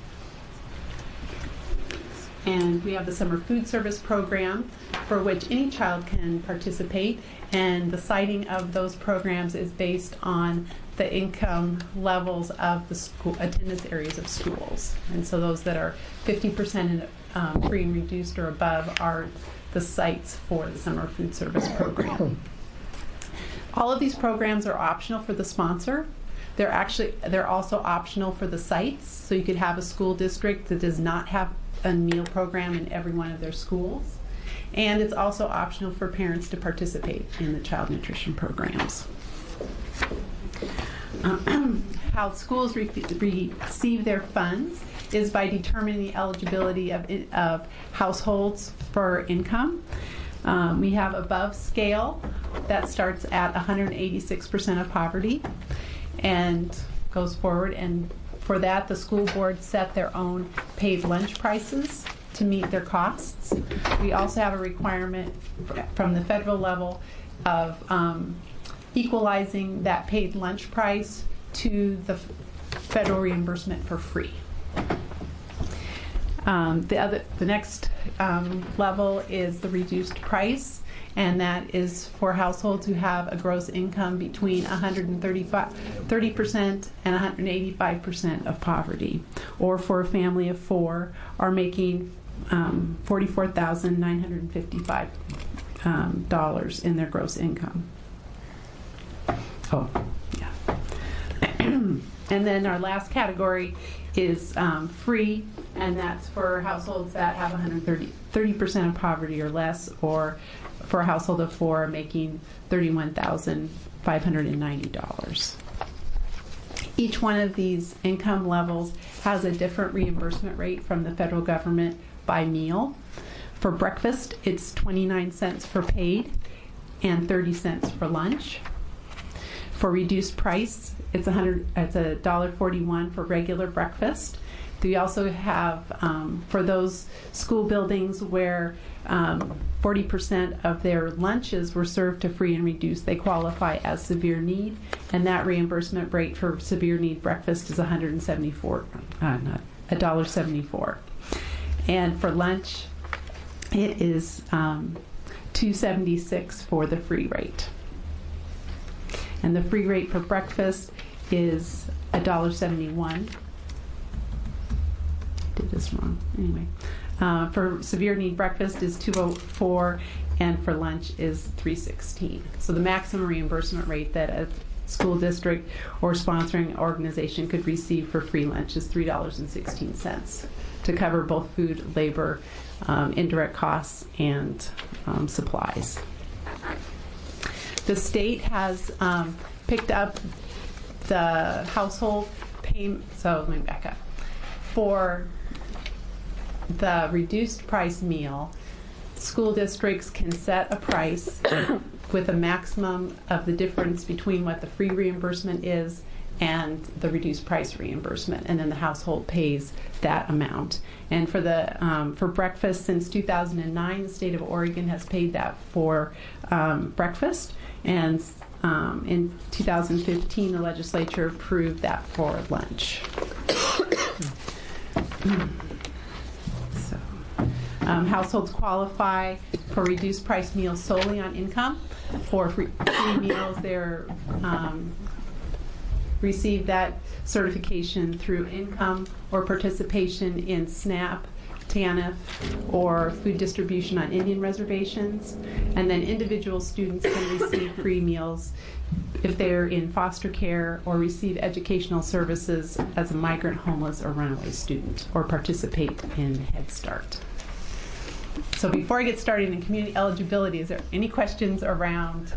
And we have the summer food service program for which any child can participate, and the siting of those programs is based on the income levels of the school attendance areas of schools. And so those that are 50% free and reduced or above are the sites for the summer food service program. All of these programs are optional for the sponsor. They're also optional for the sites. So you could have a school district that does not have a meal program in every one of their schools. And it's also optional for parents to participate in the child nutrition programs. How schools receive their funds is by determining the eligibility of households for income. We have above scale that starts at 186% of poverty and goes forward, and for that the school board set their own paid lunch prices to meet their costs. We also have a requirement from the federal level of equalizing that paid lunch price to the federal reimbursement for free. The next level is the reduced price, and that is for households who have a gross income between 30% and 185% of poverty, or for a family of four are making $44,955 in their gross income. Oh, yeah. And then our last category is free, and that's for households that have 30% of poverty or less, or for a household of four making $31,590. Each one of these income levels has a different reimbursement rate from the federal government by meal. For breakfast, it's 29 cents for paid and 30 cents for lunch. For reduced price, it's $1.41 for regular breakfast. We also have, for those school buildings where 40% of their lunches were served to free and reduced, they qualify as severe need, and that reimbursement rate for severe need breakfast is $1.74. And for lunch, it is $2.76 for the free rate. And the free rate for breakfast is $1.71. Did this wrong. Anyway, for severe need breakfast is $2.04, and for lunch is $3.16. So the maximum reimbursement rate that a school district or sponsoring organization could receive for free lunch is $3.16 to cover both food, labor, indirect costs, and supplies. The state has picked up the household payment. So let me back up. For the reduced price meal, school districts can set a price with a maximum of the difference between what the free reimbursement is and the reduced price reimbursement, and then the household pays that amount. And for the for breakfast, since 2009, the state of Oregon has paid that for breakfast, and in 2015, the legislature approved that for lunch. Households qualify for reduced price meals solely on income. For free meals, they're receive that certification through income or participation in SNAP, TANF, or food distribution on Indian reservations. And then individual students can receive free meals if they're in foster care or receive educational services as a migrant, homeless, or runaway student, or participate in Head Start. So before I get started in community eligibility, is there any questions around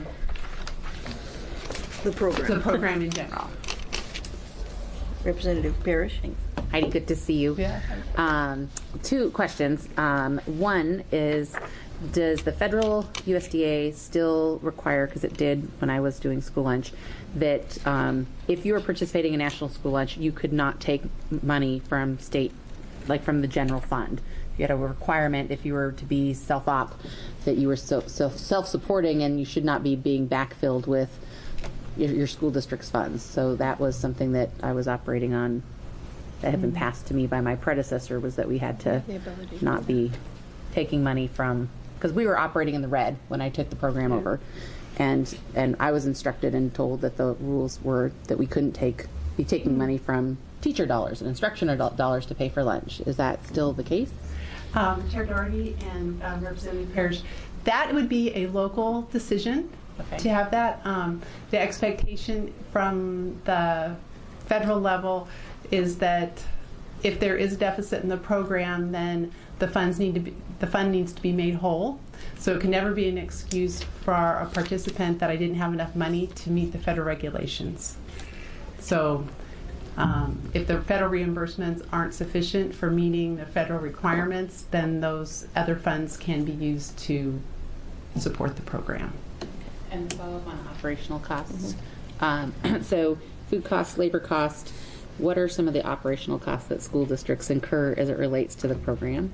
the program in general? Representative Parrish. Heidi, good to see you. Yeah. Two questions. One is, does the federal USDA still require, because it did when I was doing school lunch, that if you were participating in National School Lunch, you could not take money from state, like from the general fund? had a requirement if you were to be self-op that you were self-supporting, and you should not be being backfilled with your school district's funds. So that was something that I was operating on that had been passed to me by my predecessor, was that we had to not be taking money from, because we were operating in the red when I took the program over. And I was instructed and told that the rules were that we couldn't be taking money from teacher dollars and instructional dollars to pay for lunch. Is that still the case? Chair Doherty and Representative Parrish, that would be a local decision to have that. The expectation from the federal level is that if there is a deficit in the program, then the fund needs to be made whole. So it can never be an excuse for a participant that I didn't have enough money to meet the federal regulations. So if the federal reimbursements aren't sufficient for meeting the federal requirements, then those other funds can be used to support the program. And to follow up on operational costs. So food costs, labor costs, what are some of the operational costs that school districts incur as it relates to the program?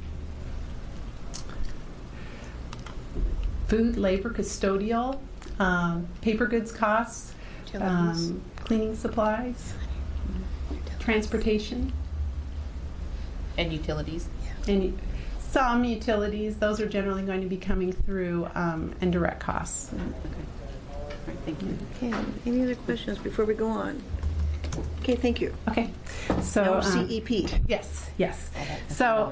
Food, labor, custodial, paper goods costs, cleaning supplies, transportation. And utilities? And some utilities, those are generally going to be coming through indirect costs. Okay. All right, thank you. Okay, any other questions before we go on? Okay, thank you. Okay, so now CEP. Yes. So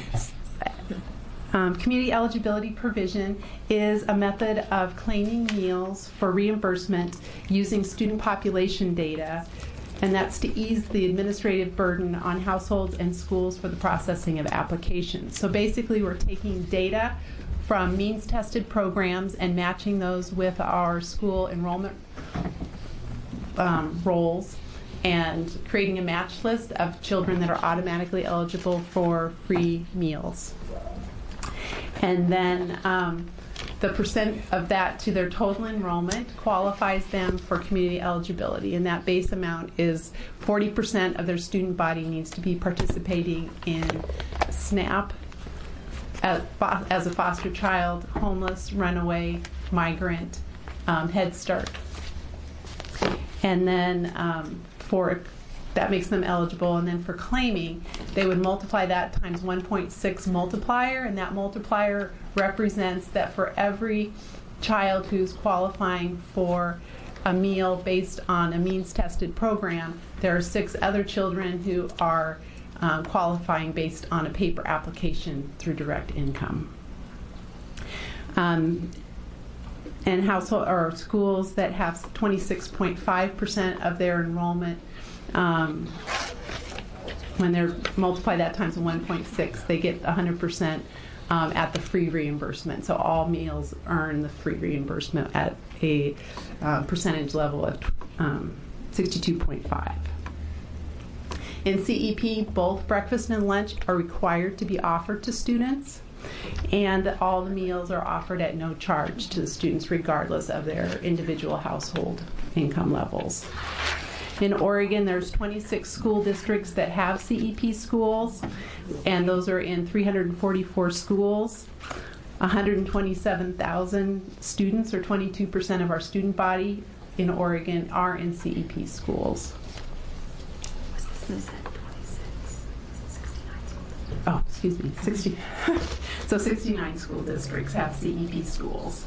community eligibility provision is a method of claiming meals for reimbursement using student population data, and that's to ease the administrative burden on households and schools for the processing of applications. So basically, we're taking data from means-tested programs and matching those with our school enrollment rolls, and creating a match list of children that are automatically eligible for free meals. And then the percent of that to their total enrollment qualifies them for community eligibility, and that base amount is 40% of their student body needs to be participating in SNAP as a foster child, homeless, runaway, migrant, Head Start. And then that makes them eligible, and then for claiming, they would multiply that times 1.6 multiplier, and that multiplier represents that for every child who's qualifying for a meal based on a means-tested program, there are 6 other children who are qualifying based on a paper application through direct income. And household or schools that have 26.5% of their enrollment, when they're multiply that times 1.6, they get 100% at the free reimbursement. So all meals earn the free reimbursement at a percentage level of 62.5. In CEP, both breakfast and lunch are required to be offered to students, and all the meals are offered at no charge to the students regardless of their individual household income levels. In Oregon, there's 26 school districts that have CEP schools, and those are in 344 schools. 127,000 students, or 22% of our student body in Oregon, are in CEP schools. Oh, excuse me, 60. So 69 school districts have CEP schools.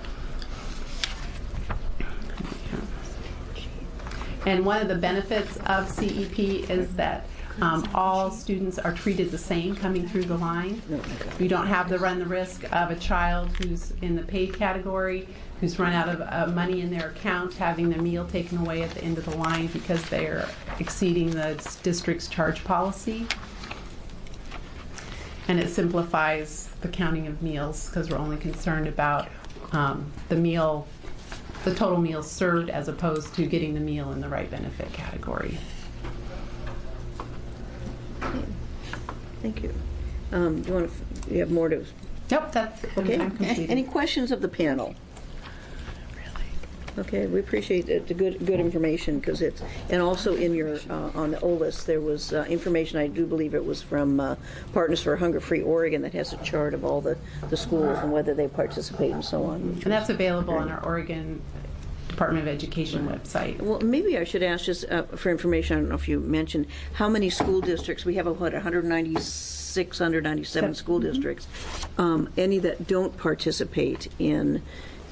And one of the benefits of CEP is that all students are treated the same coming through the line. You don't have to run the risk of a child who's in the paid category, who's run out of money in their account, having their meal taken away at the end of the line because they're exceeding the district's charge policy. And it simplifies the counting of meals because we're only concerned about the total meals served as opposed to getting the meal in the right benefit category. Thank you. Do you have more to? Nope, that's okay. I'm completed. Any questions of the panel? Okay, we appreciate it. The good information because it's, and also in your on the OLIS there was information. I do believe it was from Partners for Hunger Free Oregon that has a chart of all the schools and whether they participate and so on. And that's available on our Oregon Department of Education website. Well, maybe I should ask just for information. I don't know if you mentioned how many school districts we have. 196, 197 school districts. Any that don't participate in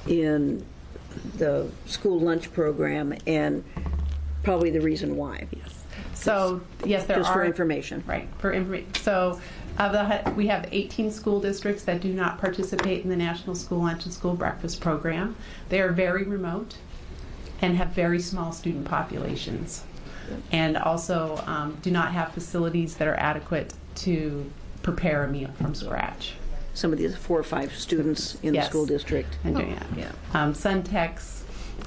the school lunch program, and probably the reason why. Yes. So yes, there just are for information. Right, for information. So we have 18 school districts that do not participate in the National School Lunch and School Breakfast program. They are very remote and have very small student populations, and also do not have facilities that are adequate to prepare a meal from scratch. Some of these 4 or 5 students in the school district. And doing that. Yeah. Suntex,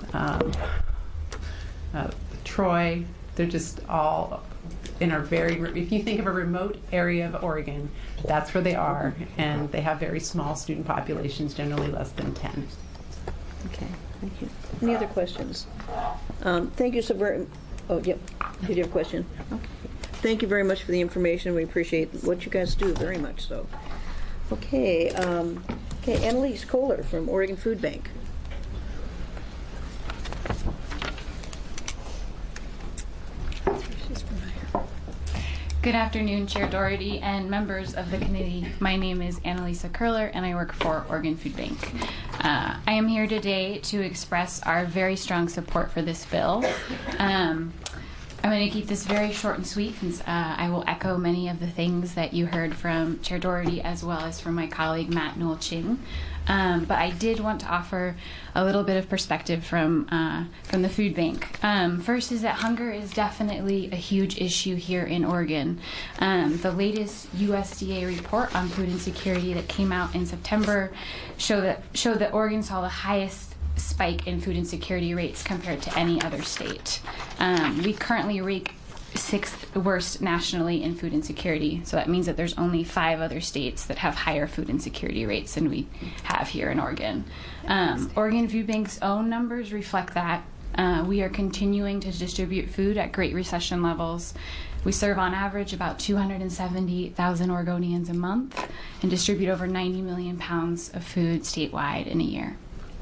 Troy, they're just all in our very, if you think of a remote area of Oregon, that's where they are, and they have very small student populations, generally less than 10. Okay, thank you. Any other questions? Thank you so very. Oh, yep. Did you have a question? Okay. Thank you very much for the information. We appreciate what you guys do very much. So, okay. Annalise Kohler from Oregon Food Bank. Good afternoon, Chair Doherty and members of the committee. My name is Annalisa Curler, and I work for Oregon Food Bank. I am here today to express our very strong support for this bill. I'm going to keep this very short and sweet, since I will echo many of the things that you heard from Chair Doherty as well as from my colleague Matt Newell-Ching. But I did want to offer a little bit of perspective from the food bank. First is that hunger is definitely a huge issue here in Oregon. The latest USDA report on food insecurity that came out in September showed that Oregon saw the highest spike in food insecurity rates compared to any other state. We currently rank 6th worst nationally in food insecurity, so that means that there's only 5 other states that have higher food insecurity rates than we have here in Oregon. Oregon Food Bank's own numbers reflect that. We are continuing to distribute food at Great Recession levels. We serve on average about 270,000 Oregonians a month and distribute over 90 million pounds of food statewide in a year.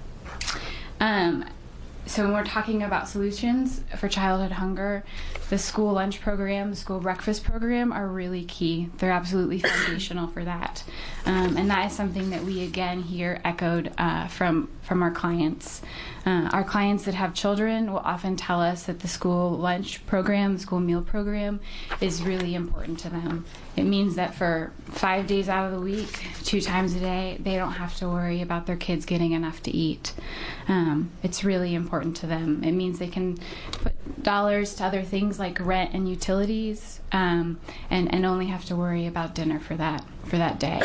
So when we're talking about solutions for childhood hunger, the school lunch program, the school breakfast program are really key. They're absolutely foundational for that. And that is something that we again hear echoed from our clients. Our clients that have children will often tell us that the school lunch program, the school meal program, is really important to them. It means that for 5 days out of the week, 2 times a day, they don't have to worry about their kids getting enough to eat. It's really important to them. It means they can put dollars to other things like rent and utilities, and only have to worry about dinner for that day.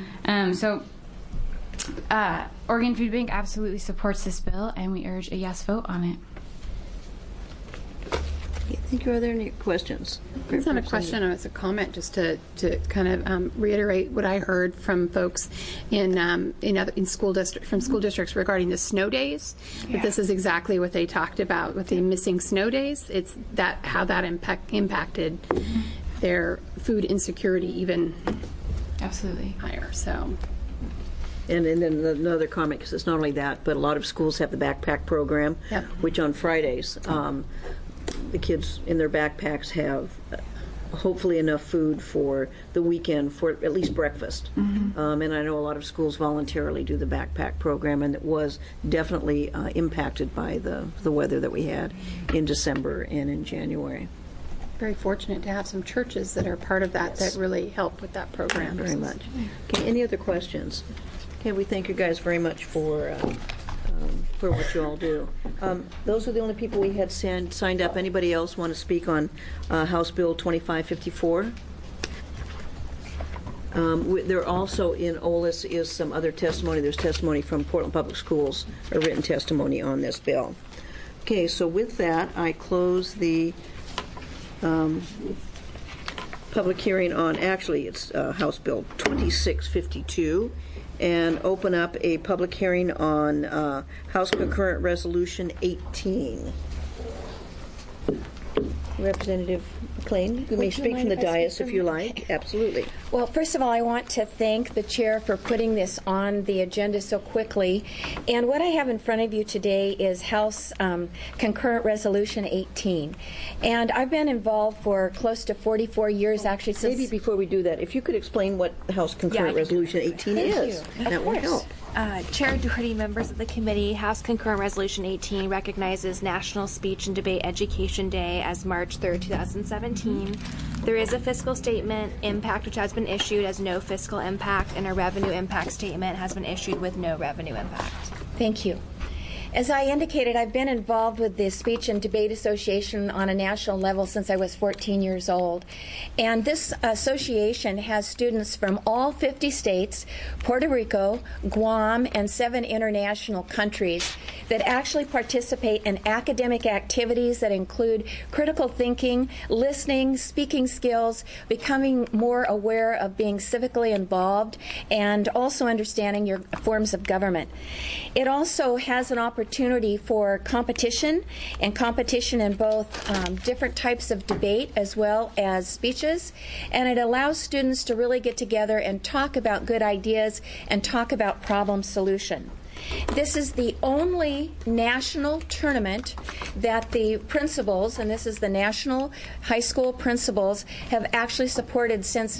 Oregon Food Bank absolutely supports this bill, and we urge a yes vote on it. Thank you. Are there any questions? It's not a question, it's a comment, just to kind of reiterate what I heard from folks in school districts regarding the snow days. Yeah. That this is exactly what they talked about with the missing snow days. It's that how that impacted their food insecurity even absolutely higher. So. And then another comment, because it's not only that, but a lot of schools have the backpack program, yep. Which on Fridays, the kids in their backpacks have hopefully enough food for the weekend for at least breakfast. Mm-hmm. And I know a lot of schools voluntarily do the backpack program, and it was definitely impacted by the weather that we had in December and in January. Very fortunate to have some churches that are part of that, yes. That really help with that program. Very much. Okay, any other questions? Okay, we thank you guys very much for what you all do. Those are the only people we had signed up. Anybody else want to speak on House Bill 2554? There also in OLIS is some other testimony. There's testimony from Portland Public Schools, a written testimony on this bill. Okay, so with that, I close the public hearing on, actually it's House Bill 2652, and open up a public hearing on House Concurrent Resolution 18. Representative McLean, you may speak from the dais if you like. Absolutely. Well, first of all, I want to thank the chair for putting this on the agenda so quickly. And what I have in front of you today is House Concurrent Resolution 18. And I've been involved for close to 44 years, actually, since... Maybe before we do that, if you could explain what House Concurrent Resolution 18 is. That would help. Chair Doherty, members of the committee, House Concurrent Resolution 18 recognizes National Speech and Debate Education Day as March 3rd, 2017. There is a fiscal statement impact which has been issued as no fiscal impact, and a revenue impact statement has been issued with no revenue impact. Thank you. As I indicated, I've been involved with the Speech and Debate Association on a national level since I was 14 years old. And this association has students from all 50 states, Puerto Rico, Guam, and 7 international countries that actually participate in academic activities that include critical thinking, listening, speaking skills, becoming more aware of being civically involved, and also understanding your forms of government. It also has an opportunity for competition, and competition in both different types of debate as well as speeches, and it allows students to really get together and talk about good ideas and talk about problem solution. This is the only national tournament that the principals, and this is the National High School Principals, have actually supported since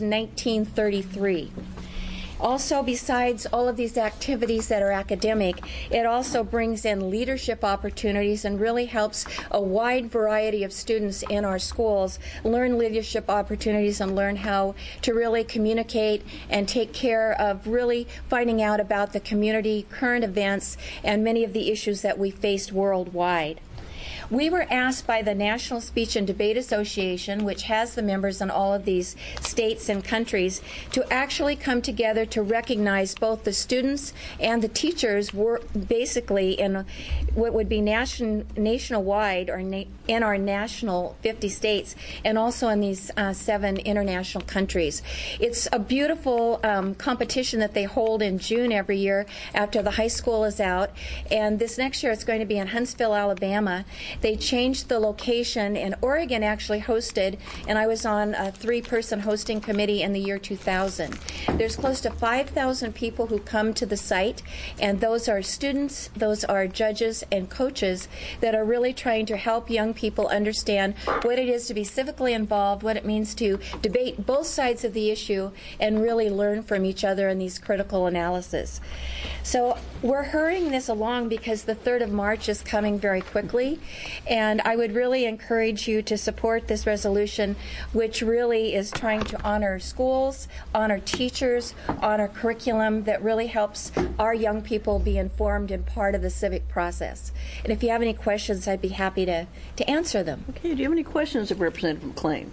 1933. Also, besides all of these activities that are academic, it also brings in leadership opportunities and really helps a wide variety of students in our schools learn leadership opportunities and learn how to really communicate and take care of really finding out about the community, current events, and many of the issues that we faced worldwide. We were asked by the National Speech and Debate Association, which has the members in all of these states and countries, to actually come together to recognize both the students and the teachers were basically in what would be nationwide or in our national 50 states and also in these 7 international countries. It's a beautiful competition that they hold in June every year after the high school is out, and this next year it's going to be in Huntsville, Alabama. They changed the location, and Oregon actually hosted, and I was on a 3-person hosting committee in the year 2000. There's close to 5,000 people who come to the site, and those are students, those are judges and coaches that are really trying to help young people understand what it is to be civically involved, what it means to debate both sides of the issue, and really learn from each other in these critical analysis. So we're hurrying this along because the 3rd of March is coming very quickly. And I would really encourage you to support this resolution, which really is trying to honor schools, honor teachers, honor curriculum that really helps our young people be informed and part of the civic process. And if you have any questions, I'd be happy to answer them. Okay, do you have any questions of Representative McLean?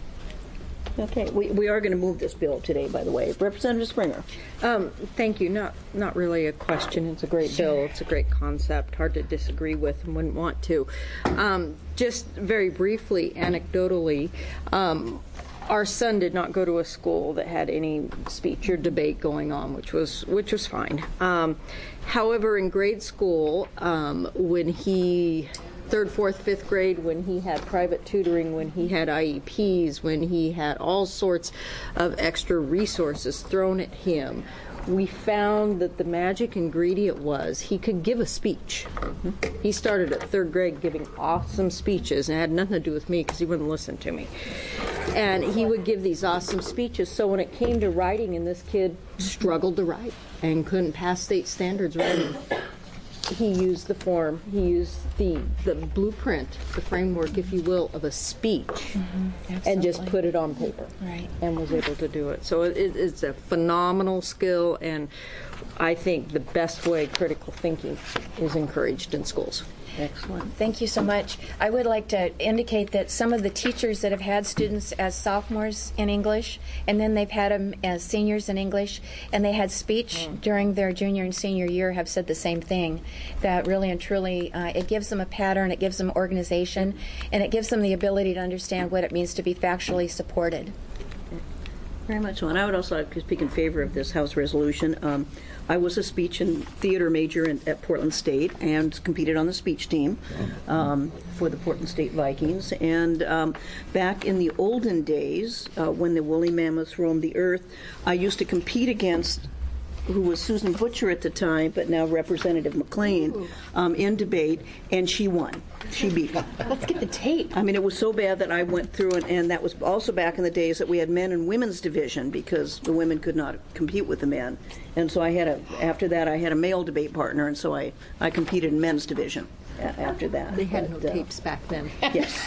Okay, we are going to move this bill today, by the way. Representative Springer. Thank you. Not really a question. It's a great bill. It's a great concept. Hard to disagree with and wouldn't want to. Just very briefly, anecdotally, our son did not go to a school that had any speech or debate going on, which was fine. However, in grade school, when he 3rd, 4th, 5th grade, when he had private tutoring, when he had IEPs, when he had all sorts of extra resources thrown at him, we found that the magic ingredient was he could give a speech. He started at 3rd grade giving awesome speeches, and it had nothing to do with me because he wouldn't listen to me. And he would give these awesome speeches, so when it came to writing, and this kid struggled to write and couldn't pass state standards writing, he used the form, he used the blueprint, the framework, if you will, of a speech, and just put it on paper, and was able to do it. So it's a phenomenal skill, and I think the best way critical thinking is encouraged in schools. Excellent. Thank you so much. I would like to indicate that some of the teachers that have had students as sophomores in English, and then they've had them as seniors in English, and they had speech during their junior and senior year, have said the same thing, that really and truly it gives them a pattern, it gives them organization, and it gives them the ability to understand what it means to be factually supported. Very much so. And I would also like to speak in favor of this House resolution. I was a speech and theater major at Portland State and competed on the speech team for the Portland State Vikings. And back in the olden days, when the woolly mammoths roamed the earth, I used to compete against who was Susan Butcher at the time, but now Representative McLean, in debate, and she won. She beat me. Let's get the tape. I mean, it was so bad that I went through, and that was also back in the days that we had men and women's division because the women could not compete with the men. And so after that, I had a male debate partner, and so I competed in men's division after that. They had no tapes back then. Yes.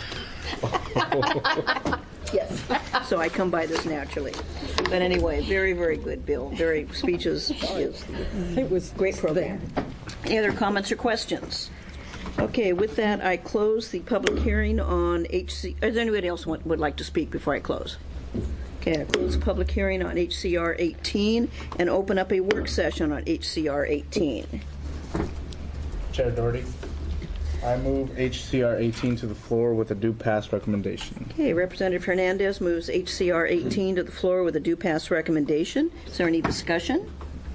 Yes. So I come by this naturally. But anyway, very, very good, Bill. Very speeches. It was a great program. Any other comments or questions? Okay, with that, I close the public hearing on HC. Is there anybody else would like to speak before I close? Okay, I close the public hearing on HCR 18 and open up a work session on HCR 18. Chair Doherty, I move HCR 18 to the floor with a due pass recommendation. Okay, Representative Hernandez moves HCR 18 to the floor with a due pass recommendation. Is there any discussion?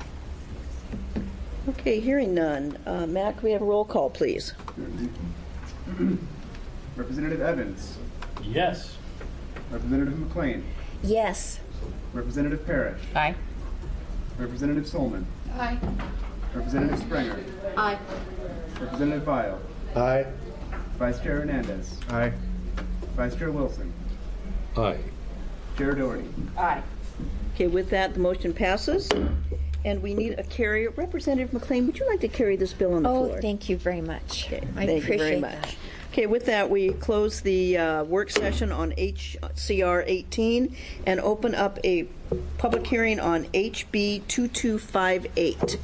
Okay, hearing none. Matt, can we have a roll call, please? Representative Evans. Yes. Representative McLean. Yes. Representative Parrish. Aye. Representative Solman. Aye. Representative Springer. Aye. Representative Vile. Aye. Vice Chair Hernandez. Aye. Vice Chair Wilson. Aye. Chair Doherty. Aye. Okay, with that, the motion passes. And we need a carrier. Representative McLean, would you like to carry this bill on the floor? Oh, thank you very much. Okay, I thank you very appreciate much. that. Okay, with that, we close the work session on HCR 18 and open up a public hearing on HB 2258.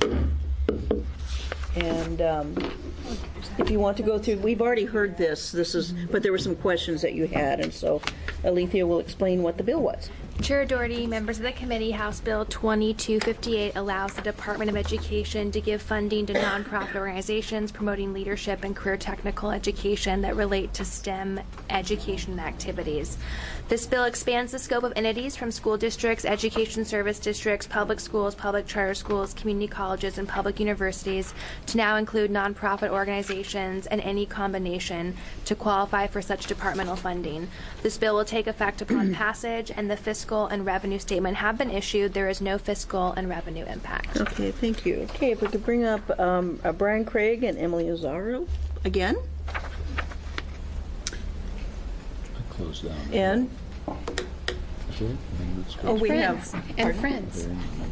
And if you want to go through, we've already heard this, but there were some questions that you had, and so Alethea will explain what the bill was. Chair Doherty, members of the committee, House Bill 2258 allows the Department of Education to give funding to nonprofit organizations promoting leadership and career technical education that relate to STEM education activities. This bill expands the scope of entities from school districts, education service districts, public schools, public charter schools, community colleges, and public universities to now include nonprofit organizations and any combination to qualify for such departmental funding. This bill will take effect upon passage, and the fiscal and revenue statement have been issued. There is no fiscal and revenue impact. Okay, thank you. Okay, if we could bring up Brian Craig and Emily Azaro again. Close down. And we Friends. have And friends.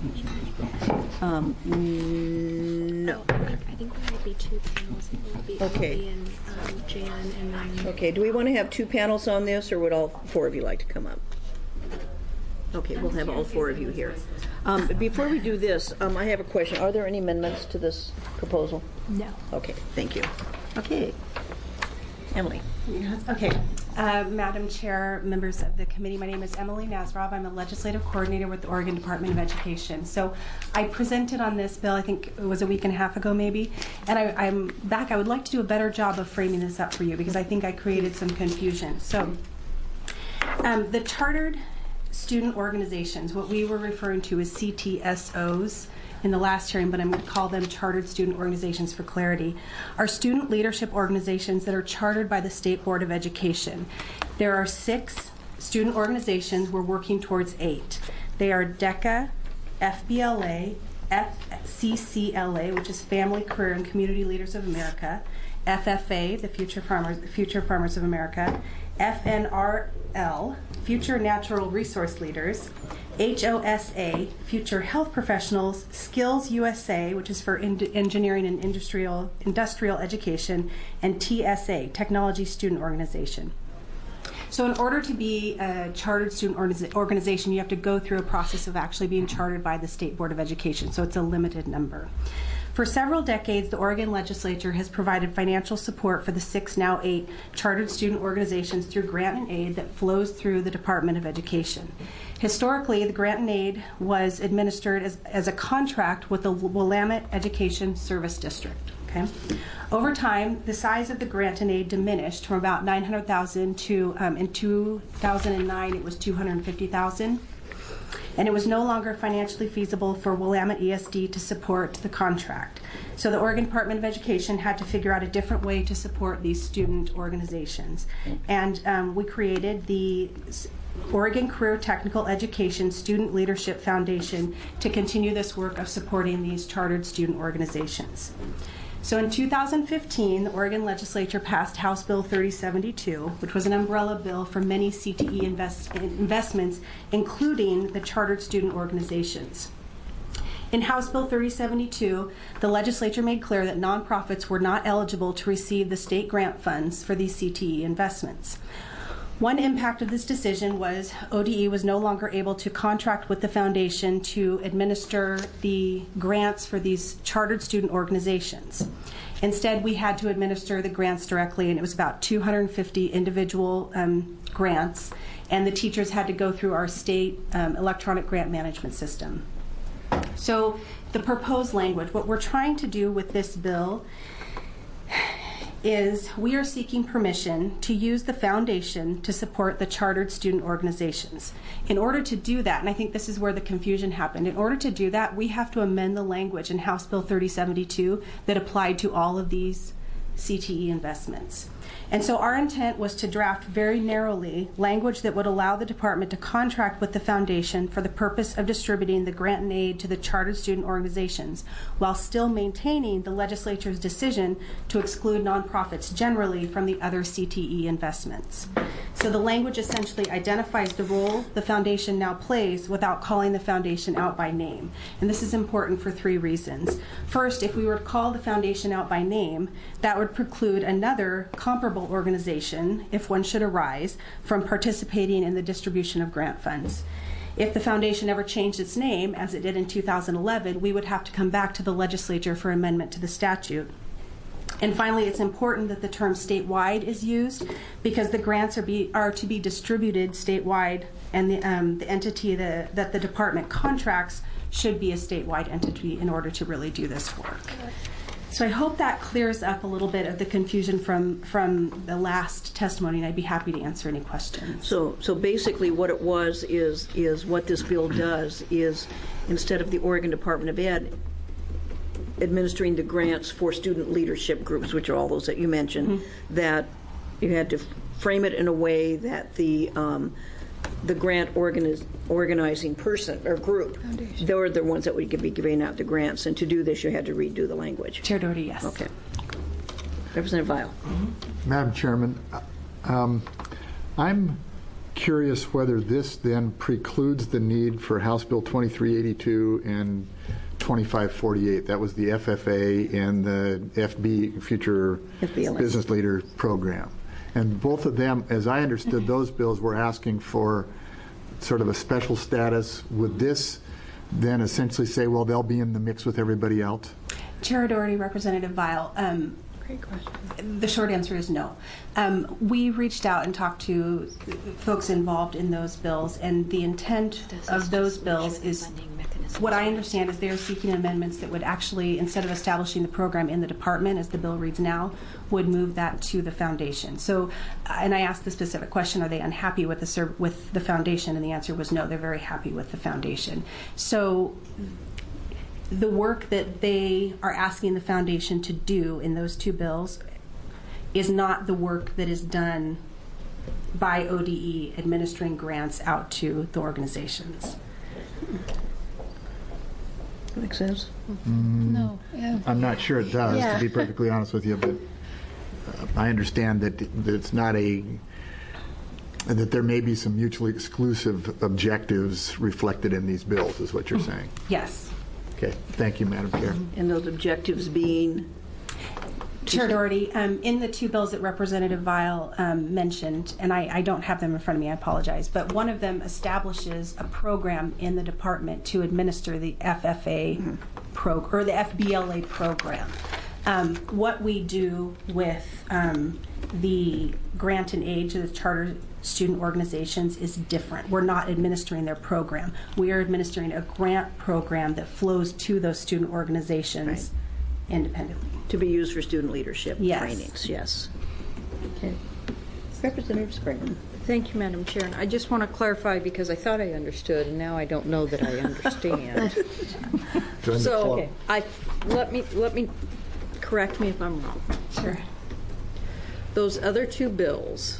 no. I think there might be two panels. It will be Okay. Emily and Jan, and then Okay, do we want to have two panels on this, or would all four of you like to come up? Okay, we'll have all four of you here. Before we do this, I have a question. Are there any amendments to this proposal? No. Okay, thank you. Okay, Emily. Okay. Madam Chair, members of the committee, my name is Emily Nazarov. I'm a legislative coordinator with the Oregon Department of Education. So I presented on this bill, I think it was a week and a half ago maybe, and I'm back. I would like to do a better job of framing this up for you because I think I created some confusion. So the chartered student organizations, what we were referring to as CTSOs in the last hearing, but I'm going to call them chartered student organizations for clarity, are student leadership organizations that are chartered by the State Board of Education. There are 6 student organizations. We're working towards 8. They are DECA, FBLA, FCCLA, which is Family, Career, and Community Leaders of America, FFA, the Future Farmers of America, FNRL, Future Natural Resource Leaders, HOSA, Future Health Professionals, Skills USA, which is for engineering and industrial education, and TSA, Technology Student Organization. So in order to be a chartered student organization, you have to go through a process of actually being chartered by the State Board of Education, so it's a limited number. For several decades, the Oregon legislature has provided financial support for the 6, now 8, chartered student organizations through grant and aid that flows through the Department of Education. Historically, the grant and aid was administered as a contract with the Willamette Education Service District. Okay. Over time, the size of the grant and aid diminished from about $900,000 to, in 2009, it was $250,000. and it was no longer financially feasible for Willamette ESD to support the contract. So the Oregon Department of Education had to figure out a different way to support these student organizations. And we created the Oregon Career Technical Education Student Leadership Foundation to continue this work of supporting these chartered student organizations. So in 2015, the Oregon legislature passed House Bill 3072, which was an umbrella bill for many CTE investments, including the chartered student organizations. In House Bill 3072, the legislature made clear that nonprofits were not eligible to receive the state grant funds for these CTE investments. One impact of this decision was ODE was no longer able to contract with the foundation to administer the grants for these chartered student organizations. Instead, we had to administer the grants directly, and it was about 250 individual grants, and the teachers had to go through our state electronic grant management system. So the proposed language, what we're trying to do with this bill is we are seeking permission to use the foundation to support the chartered student organizations. In order to do that, and I think this is where the confusion happened, in order to do that, we have to amend the language in House Bill 3072 that applied to all of these CTE investments. And so our intent was to draft very narrowly language that would allow the department to contract with the foundation for the purpose of distributing the grant and aid to the chartered student organizations, while still maintaining the legislature's decision to exclude nonprofits generally from the other CTE investments. So the language essentially identifies the role the foundation now plays without calling the foundation out by name. And this is important for three reasons. First, if we were to call the foundation out by name, that would preclude another comparable organization, if one should arise, from participating in the distribution of grant funds. If the foundation ever changed its name, as it did in 2011, we would have to come back to the legislature for amendment to the statute. And finally, it's important that the term statewide is used because the grants are to be distributed statewide, and the entity that the department contracts should be a statewide entity in order to really do this work. So I hope that clears up a little bit of the confusion from the last testimony, and I'd be happy to answer any questions. So basically what it was is what this bill does is, instead of the Oregon Department of Ed administering the grants for student leadership groups, which are all those that you mentioned, that you had to frame it in a way that the grant organizing person or group, they were the ones that would be giving out the grants, and to do this you had to redo the language. Chair Doherty, yes. Okay. Representative Vial. Madam Chairman, I'm curious whether this then precludes the need for House Bill 2382 and 2548. That was the FFA and the FB, Future FBLS. Business Leader Program. And both of them, as I understood those bills, were asking for sort of a special status. Would this then essentially say, well, they'll be in the mix with everybody else? Chair Doherty, Representative Vial. Great question. The short answer is no. We reached out and talked to folks involved in those bills, and the intent of those bills is, what I understand is they're seeking amendments that would actually, instead of establishing the program in the department, as the bill reads now, would move that to the foundation. So, and I asked the specific question, are they unhappy with the foundation? And the answer was no, they're very happy with the foundation. So the work that they are asking the foundation to do in those two bills is not the work that is done by ODE administering grants out to the organizations. Makes sense? No. Yeah. I'm not sure it does, to be perfectly honest with you, but I understand that it's not that there may be some mutually exclusive objectives reflected in these bills, is what you're saying. Yes. Okay, thank you, Madam Chair. And those objectives being? Chair Doherty, in the two bills that Representative Vial mentioned, and I don't have them in front of me, I apologize, but one of them establishes a program in the department to administer the FFA or the FBLA program. What we do with the grant and aid to the charter student organizations is different. We're not administering their program. We are administering a grant program that flows to those student organizations independently. To be used for student leadership Yes. trainings, yes. Okay. Representative Springer. Thank you, Madam Chair. And I just want to clarify because I thought I understood, and now I don't know that I understand. So, let me correct me if I'm wrong. Sure. Those other two bills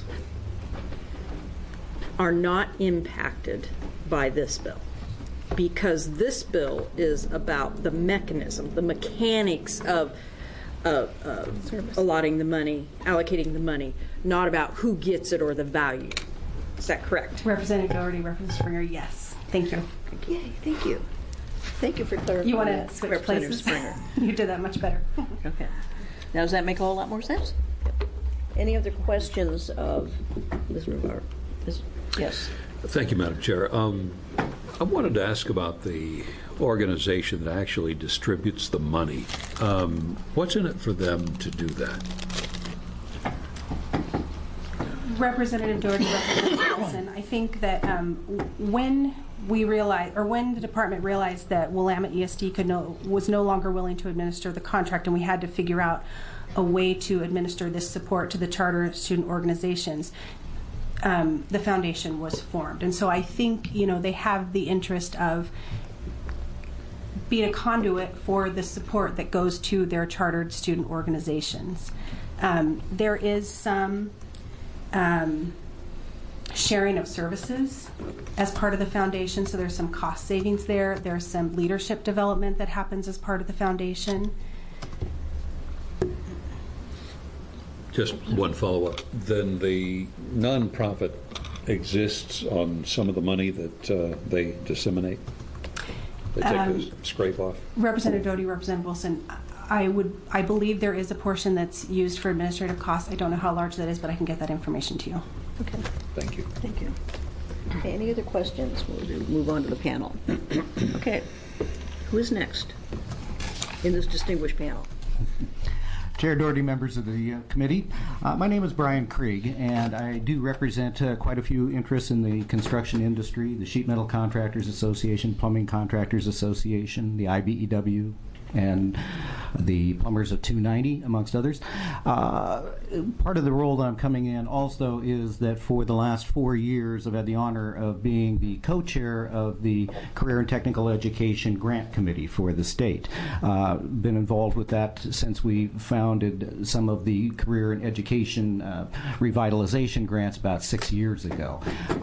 are not impacted by this bill because this bill is about the mechanism, the mechanics of allotting the money, allocating the money, not about who gets it or the value. Is that correct? Representative Doherty, Representative Springer, yes. Thank you. Yay, thank you. Thank you for clarifying. You want that, to switch Representative places? Springer. You did that much better. Okay. Now, does that make a whole lot more sense? Any other questions of Ms. Rivera? Yes. Thank you, Madam Chair. I wanted to ask about the organization that actually distributes the money. What's in it for them to do that? Representative Doherty, Representative Wilson, I think that when the department realized that Willamette ESD was no longer willing to administer the contract, and we had to figure out a way to administer this support to the charter student organizations, the foundation was formed. And so I think, they have the interest of being a conduit for the support that goes to their chartered student organizations. There is some sharing of services as part of the foundation, so there's some cost savings there. There's some leadership development that happens as part of the foundation. Just one follow-up. Then the nonprofit exists on some of the money that they disseminate? They take a scrape off? Representative Doherty, Representative Wilson, I believe there is a portion that's used for administrative costs. I don't know how large that is, but I can get that information to you. Okay. Thank you. Thank you. Okay, any other questions? We'll move on to the panel. Okay. Who is next in this distinguished panel? Chair Doherty, members of the committee. My name is Brian Krieg, and I do represent quite a few interests in the construction industry, the Sheet Metal Contractors Association, Plumbing Contractors Association, the IBEW, and the Plumbers of 290, amongst others. Part of the role that I'm coming in also is that for the last 4 years I've had the honor of being the co-chair of the Career and Technical Education Grant Committee for the state. Been involved with that since we founded some of the career and education revitalization grants about 6 years ago.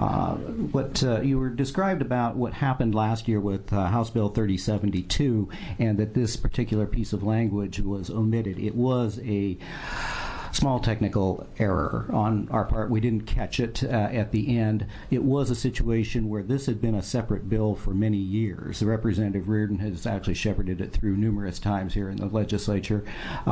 What you were described about what happened last year with House Bill 3072, and that this particular piece of language was omitted. It was a small technical error on our part. We didn't catch it at the end. It was a situation where this had been a separate bill for many years. Representative Reardon has actually shepherded it through numerous times here in the legislature.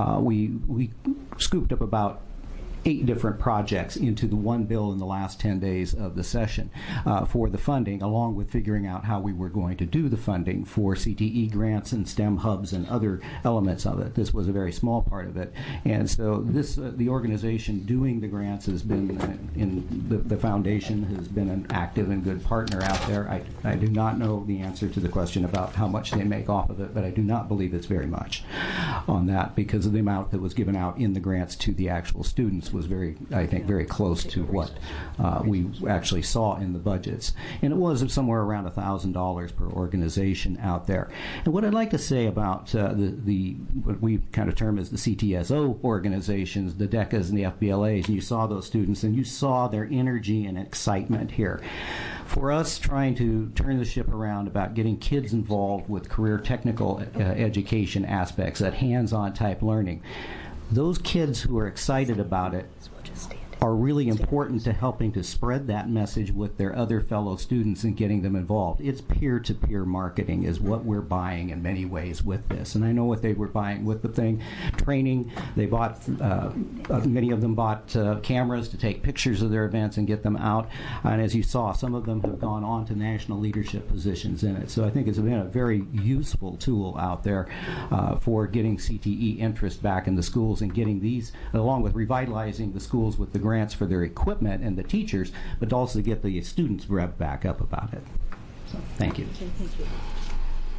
We scooped up about 8 different projects into the one bill in the last 10 days of the session for the funding, along with figuring out how we were going to do the funding for CTE grants and STEM hubs and other elements of it. This was a very small part of it. And so the organization doing the grants has been, in the foundation, has been an active and good partner out there. I do not know the answer to the question about how much they make off of it, but I do not believe it's very much on that because of the amount that was given out in the grants to the actual students was very close to what we actually saw in the budgets. And it was somewhere around $1,000 per organization out there. And what I'd like to say about what we kind of term as the CTSO organizations, the DECAs and the FBLAs, and you saw those students and you saw their energy and excitement here. For us trying to turn the ship around about getting kids involved with career technical education aspects, that hands-on type learning, those kids who are excited about it are really important to helping to spread that message with their other fellow students and getting them involved. It's peer-to-peer marketing is what we're buying in many ways with this. And I know what they were buying with the thing. Training, they bought, many of them bought cameras to take pictures of their events and get them out. And as you saw, some of them have gone on to national leadership positions in it. So I think it's been a very useful tool out there for getting CTE interest back in the schools and getting these, along with revitalizing the schools with the grants for their equipment and the teachers, but also to get the students revved back up about it. So, thank you. Okay, thank you.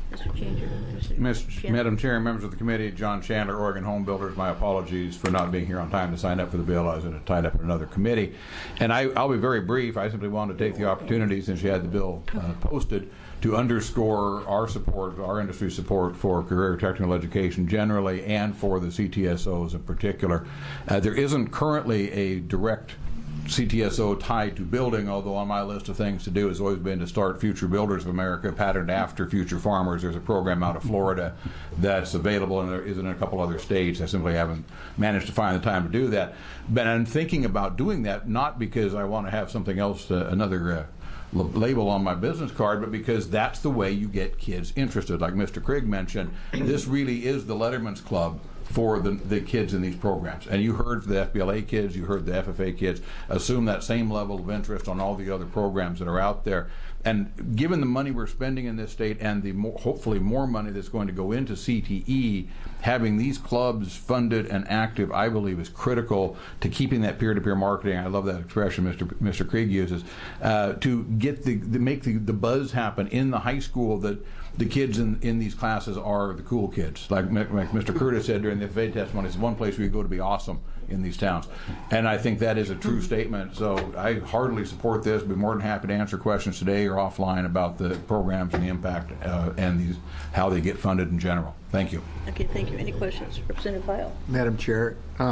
Mr. Changer. Madam Chair and members of the committee, John Chandler, Oregon Home Builders. My apologies for not being here on time to sign up for the bill. I was tied up in another committee. And I'll be very brief. I simply wanted to take the opportunity, since you had the bill posted, to underscore our support, our industry support for career technical education generally and for the CTSOs in particular. There isn't currently a direct CTSO tied to building, although on my list of things to do has always been to start Future Builders of America, patterned after Future Farmers. There's a program out of Florida that's available, and there is in a couple other states. I simply haven't managed to find the time to do that. But I'm thinking about doing that, not because I want to have something else, another label on my business card, but because that's the way you get kids interested. Like Mr. Krieg mentioned, this really is the Letterman's Club for the kids in these programs. And you heard the FBLA kids, you heard the FFA kids assume that same level of interest on all the other programs that are out there. And given the money we're spending in this state and the hopefully more money that's going to go into CTE, having these clubs funded and active, I believe, is critical to keeping that peer-to-peer marketing. I love that expression Mr. Krieg uses, to get make the buzz happen in the high school that the kids in these classes are the cool kids. Like Mr. Curtis said during the FA testimony, it's one place where you go to be awesome in these towns. And I think that is a true statement. So I heartily support this. Be more than happy to answer questions today or offline about the programs and the impact and how they get funded in general. Thank you. Okay, thank you. Any questions? Representative Vial. Madam Chair,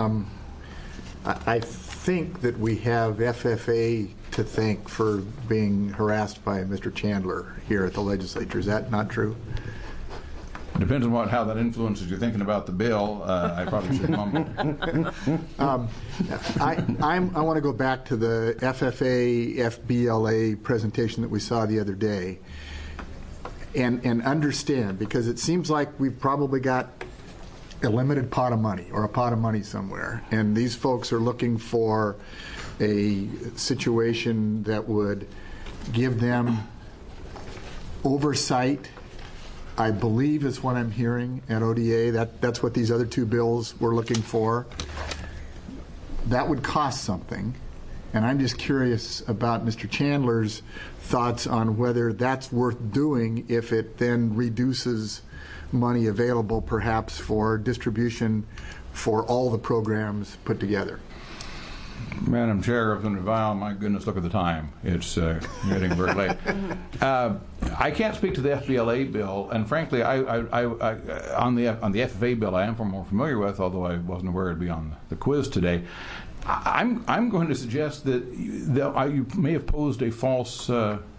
I think that we have FFA to thank for being harassed by Mr. Chandler here at the legislature. Is that not true? It depends on how that influences you thinking about the bill. I probably should mumble. I want to go back to the FFA, FBLA presentation that we saw the other day and understand, because it seems like we've probably got a limited pot of money or a pot of money somewhere, and these folks are looking for a situation that would give them oversight, I believe is what I'm hearing at ODA. That's what these other two bills were looking for. That would cost something, and I'm just curious about Mr. Chandler's thoughts on whether that's worth doing if it then reduces money available perhaps for distribution for all the programs put together. Madam Chair, Representative Vial, my goodness, look at the time. It's getting very late. I can't speak to the FBLA bill, and frankly, on the FFA bill, I am more familiar with, although I wasn't aware it'd be on the quiz today. I'm going to suggest that you may have posed a false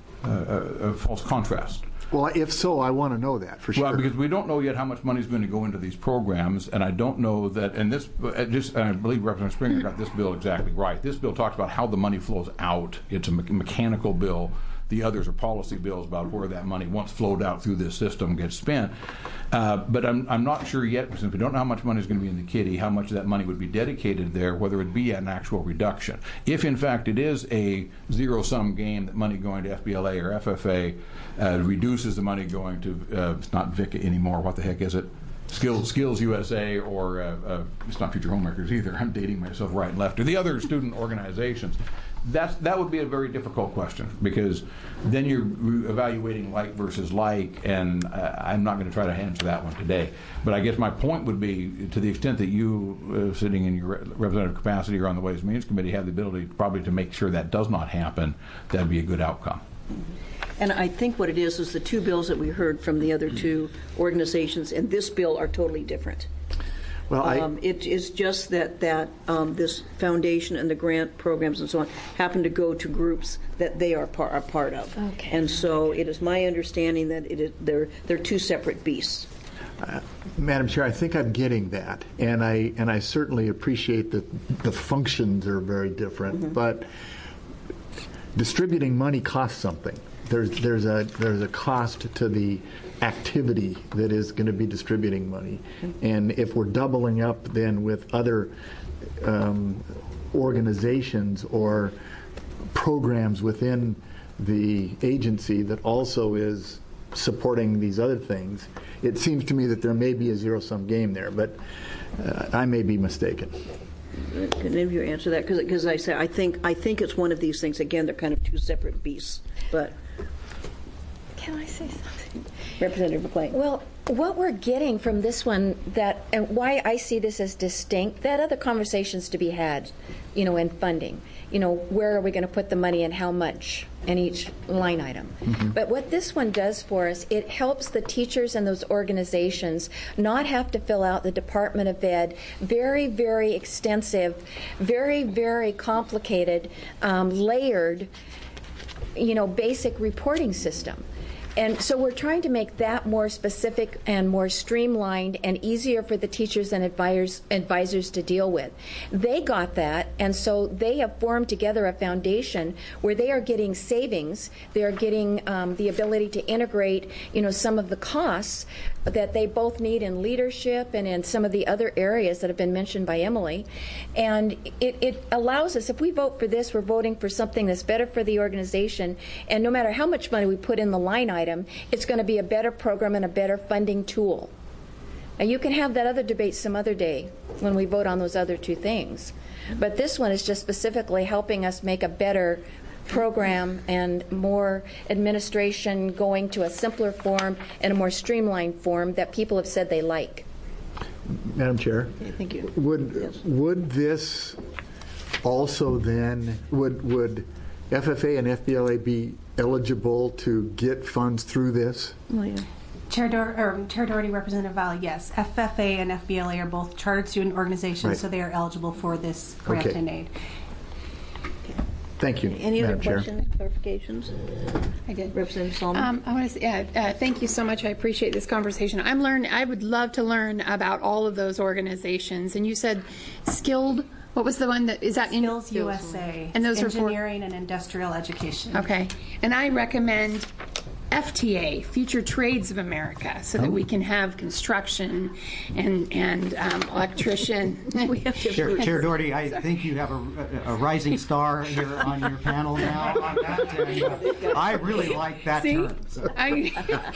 contrast. Well, if so, I want to know that for sure. Well, because we don't know yet how much money is going to go into these programs, and I don't know that. And I believe Representative Springer got this bill exactly right. This bill talks about how the money flows out. It's a mechanical bill. The others are policy bills about where that money, once flowed out through this system, gets spent. But I'm not sure yet, since we don't know how much money is going to be in the kitty, how much of that money would be dedicated there, whether it would be an actual reduction. If, in fact, it is a zero-sum game that money going to FBLA or FFA reduces the money going to, it's not VICA anymore, what the heck is it? Skills USA, or it's not Future Homemakers either. I'm dating myself right and left. Or the other student organizations. That would be a very difficult question, because then you're evaluating like versus like, and I'm not going to try to answer that one today. But I guess my point would be, to the extent that you, sitting in your representative capacity or on the Ways and Means Committee, have the ability probably to make sure that does not happen, that would be a good outcome. And I think what it is the two bills that we heard from the other two organizations and this bill are totally different. Well, it is just that this foundation and the grant programs and so on happen to go to groups that they are a part of. Okay. And so it is my understanding that they're two separate beasts. Madam Chair, I think I'm getting that, and I certainly appreciate that the functions are very different, but distributing money costs something. There's a cost to the activity that is going to be distributing money, and if we're doubling up then with other organizations or programs within the agency that also is supporting these other things, it seems to me that there may be a zero-sum game there, but I may be mistaken. Can any of you answer that? Because I say I think it's one of these things. Again, they're kind of two separate beasts, but. Can I say something? Representative McLean. Well, what we're getting from this one, that, and why I see this as distinct, that other conversations to be had, in funding. Where are we going to put the money and how much in each line item? Mm-hmm. But what this one does for us, it helps the teachers and those organizations not have to fill out the Department of Ed very, very extensive, very, very complicated, layered, basic reporting system. And so we're trying to make that more specific and more streamlined and easier for the teachers and advisors to deal with. They got that, and so they have formed together a foundation where they are getting savings. They are getting the ability to integrate, some of the costs that they both need in leadership and in some of the other areas that have been mentioned by Emily. And it allows us, if we vote for this, we're voting for something that's better for the organization. And no matter how much money we put in the line item, it's going to be a better program and a better funding tool. Now, you can have that other debate some other day when we vote on those other two things. But this one is just specifically helping us make a better program and more administration, going to a simpler form and a more streamlined form that people have said they like. Madam Chair. Okay, thank you. Would this also then, would FFA and FBLA be eligible to get funds through this? Oh, yeah. Chair Doherty, Representative Valley, yes. FFA and FBLA are both chartered student organizations, right. So they are eligible for this grant and aid. Thank you. Any other Madam Chair. questions, clarifications? I did. Representative Solomon. I want to say, thank you so much. I appreciate this conversation. I would love to learn about all of those organizations. And you said skilled. What was the one that is that Skills USA? And those engineering and industrial education. Okay. And I recommend FTA, Future Trades of America, so that we can have construction and electrician. Chair Doherty, I think you have a rising star here on your panel now on that. And, I really like that term. I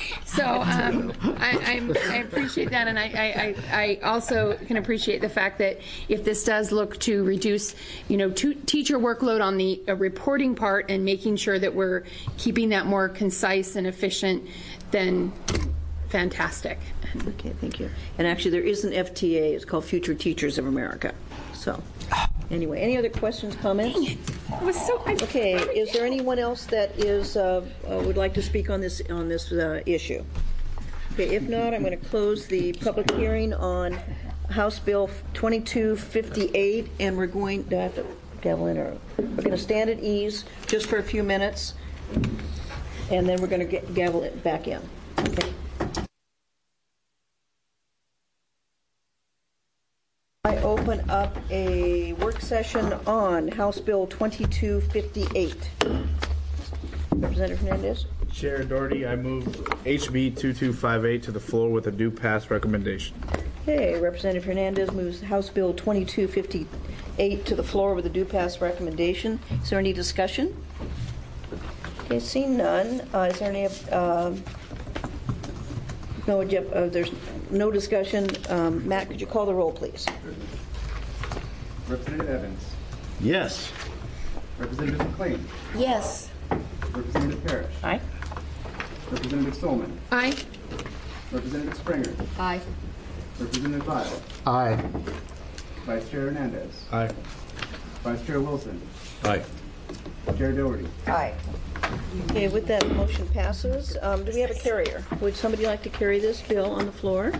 appreciate that, and I also can appreciate the fact that if this does look to reduce, teacher workload on the reporting part and making sure that we're keeping that more concise and efficient, then fantastic. Okay, thank you. And actually, there is an FTA. It's called Future Teachers of America. So, anyway, any other questions, comments? Dang it. It was so good. Okay, is there anyone else that is would like to speak on this issue? Okay, if not, I'm going to close the public hearing on House Bill 2258, and we're going to have to gavel in, or we're going to stand at ease just for a few minutes. And then we're going to gavel it back in. Okay. I open up a work session on House Bill 2258. Representative Hernandez. Chair Doherty, I move HB 2258 to the floor with a due pass recommendation. Okay, Representative Hernandez moves House Bill 2258 to the floor with a due pass recommendation. Is there any discussion? Okay, seeing none. Is there any? No. There's no discussion. Matt, could you call the roll, please? Representative Evans. Yes. Representative McLean. Yes. Representative Parrish. Aye. Representative Solomon. Aye. Representative Springer. Aye. Representative Vile. Aye. Vice Chair Hernandez. Aye. Vice Chair Wilson. Aye. Chair Doherty. Aye. Okay, with that, the motion passes. Do we have a carrier? Would somebody like to carry this bill on the floor?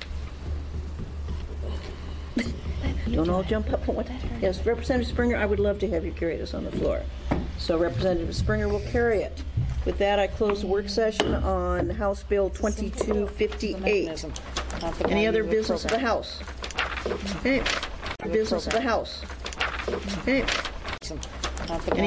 Don't all jump up. Yes, Representative Springer, I would love to have you carry this on the floor. So Representative Springer will carry it. With that, I close the work session on House Bill 2258. Any other business of the House? Okay. Business of the House. Okay.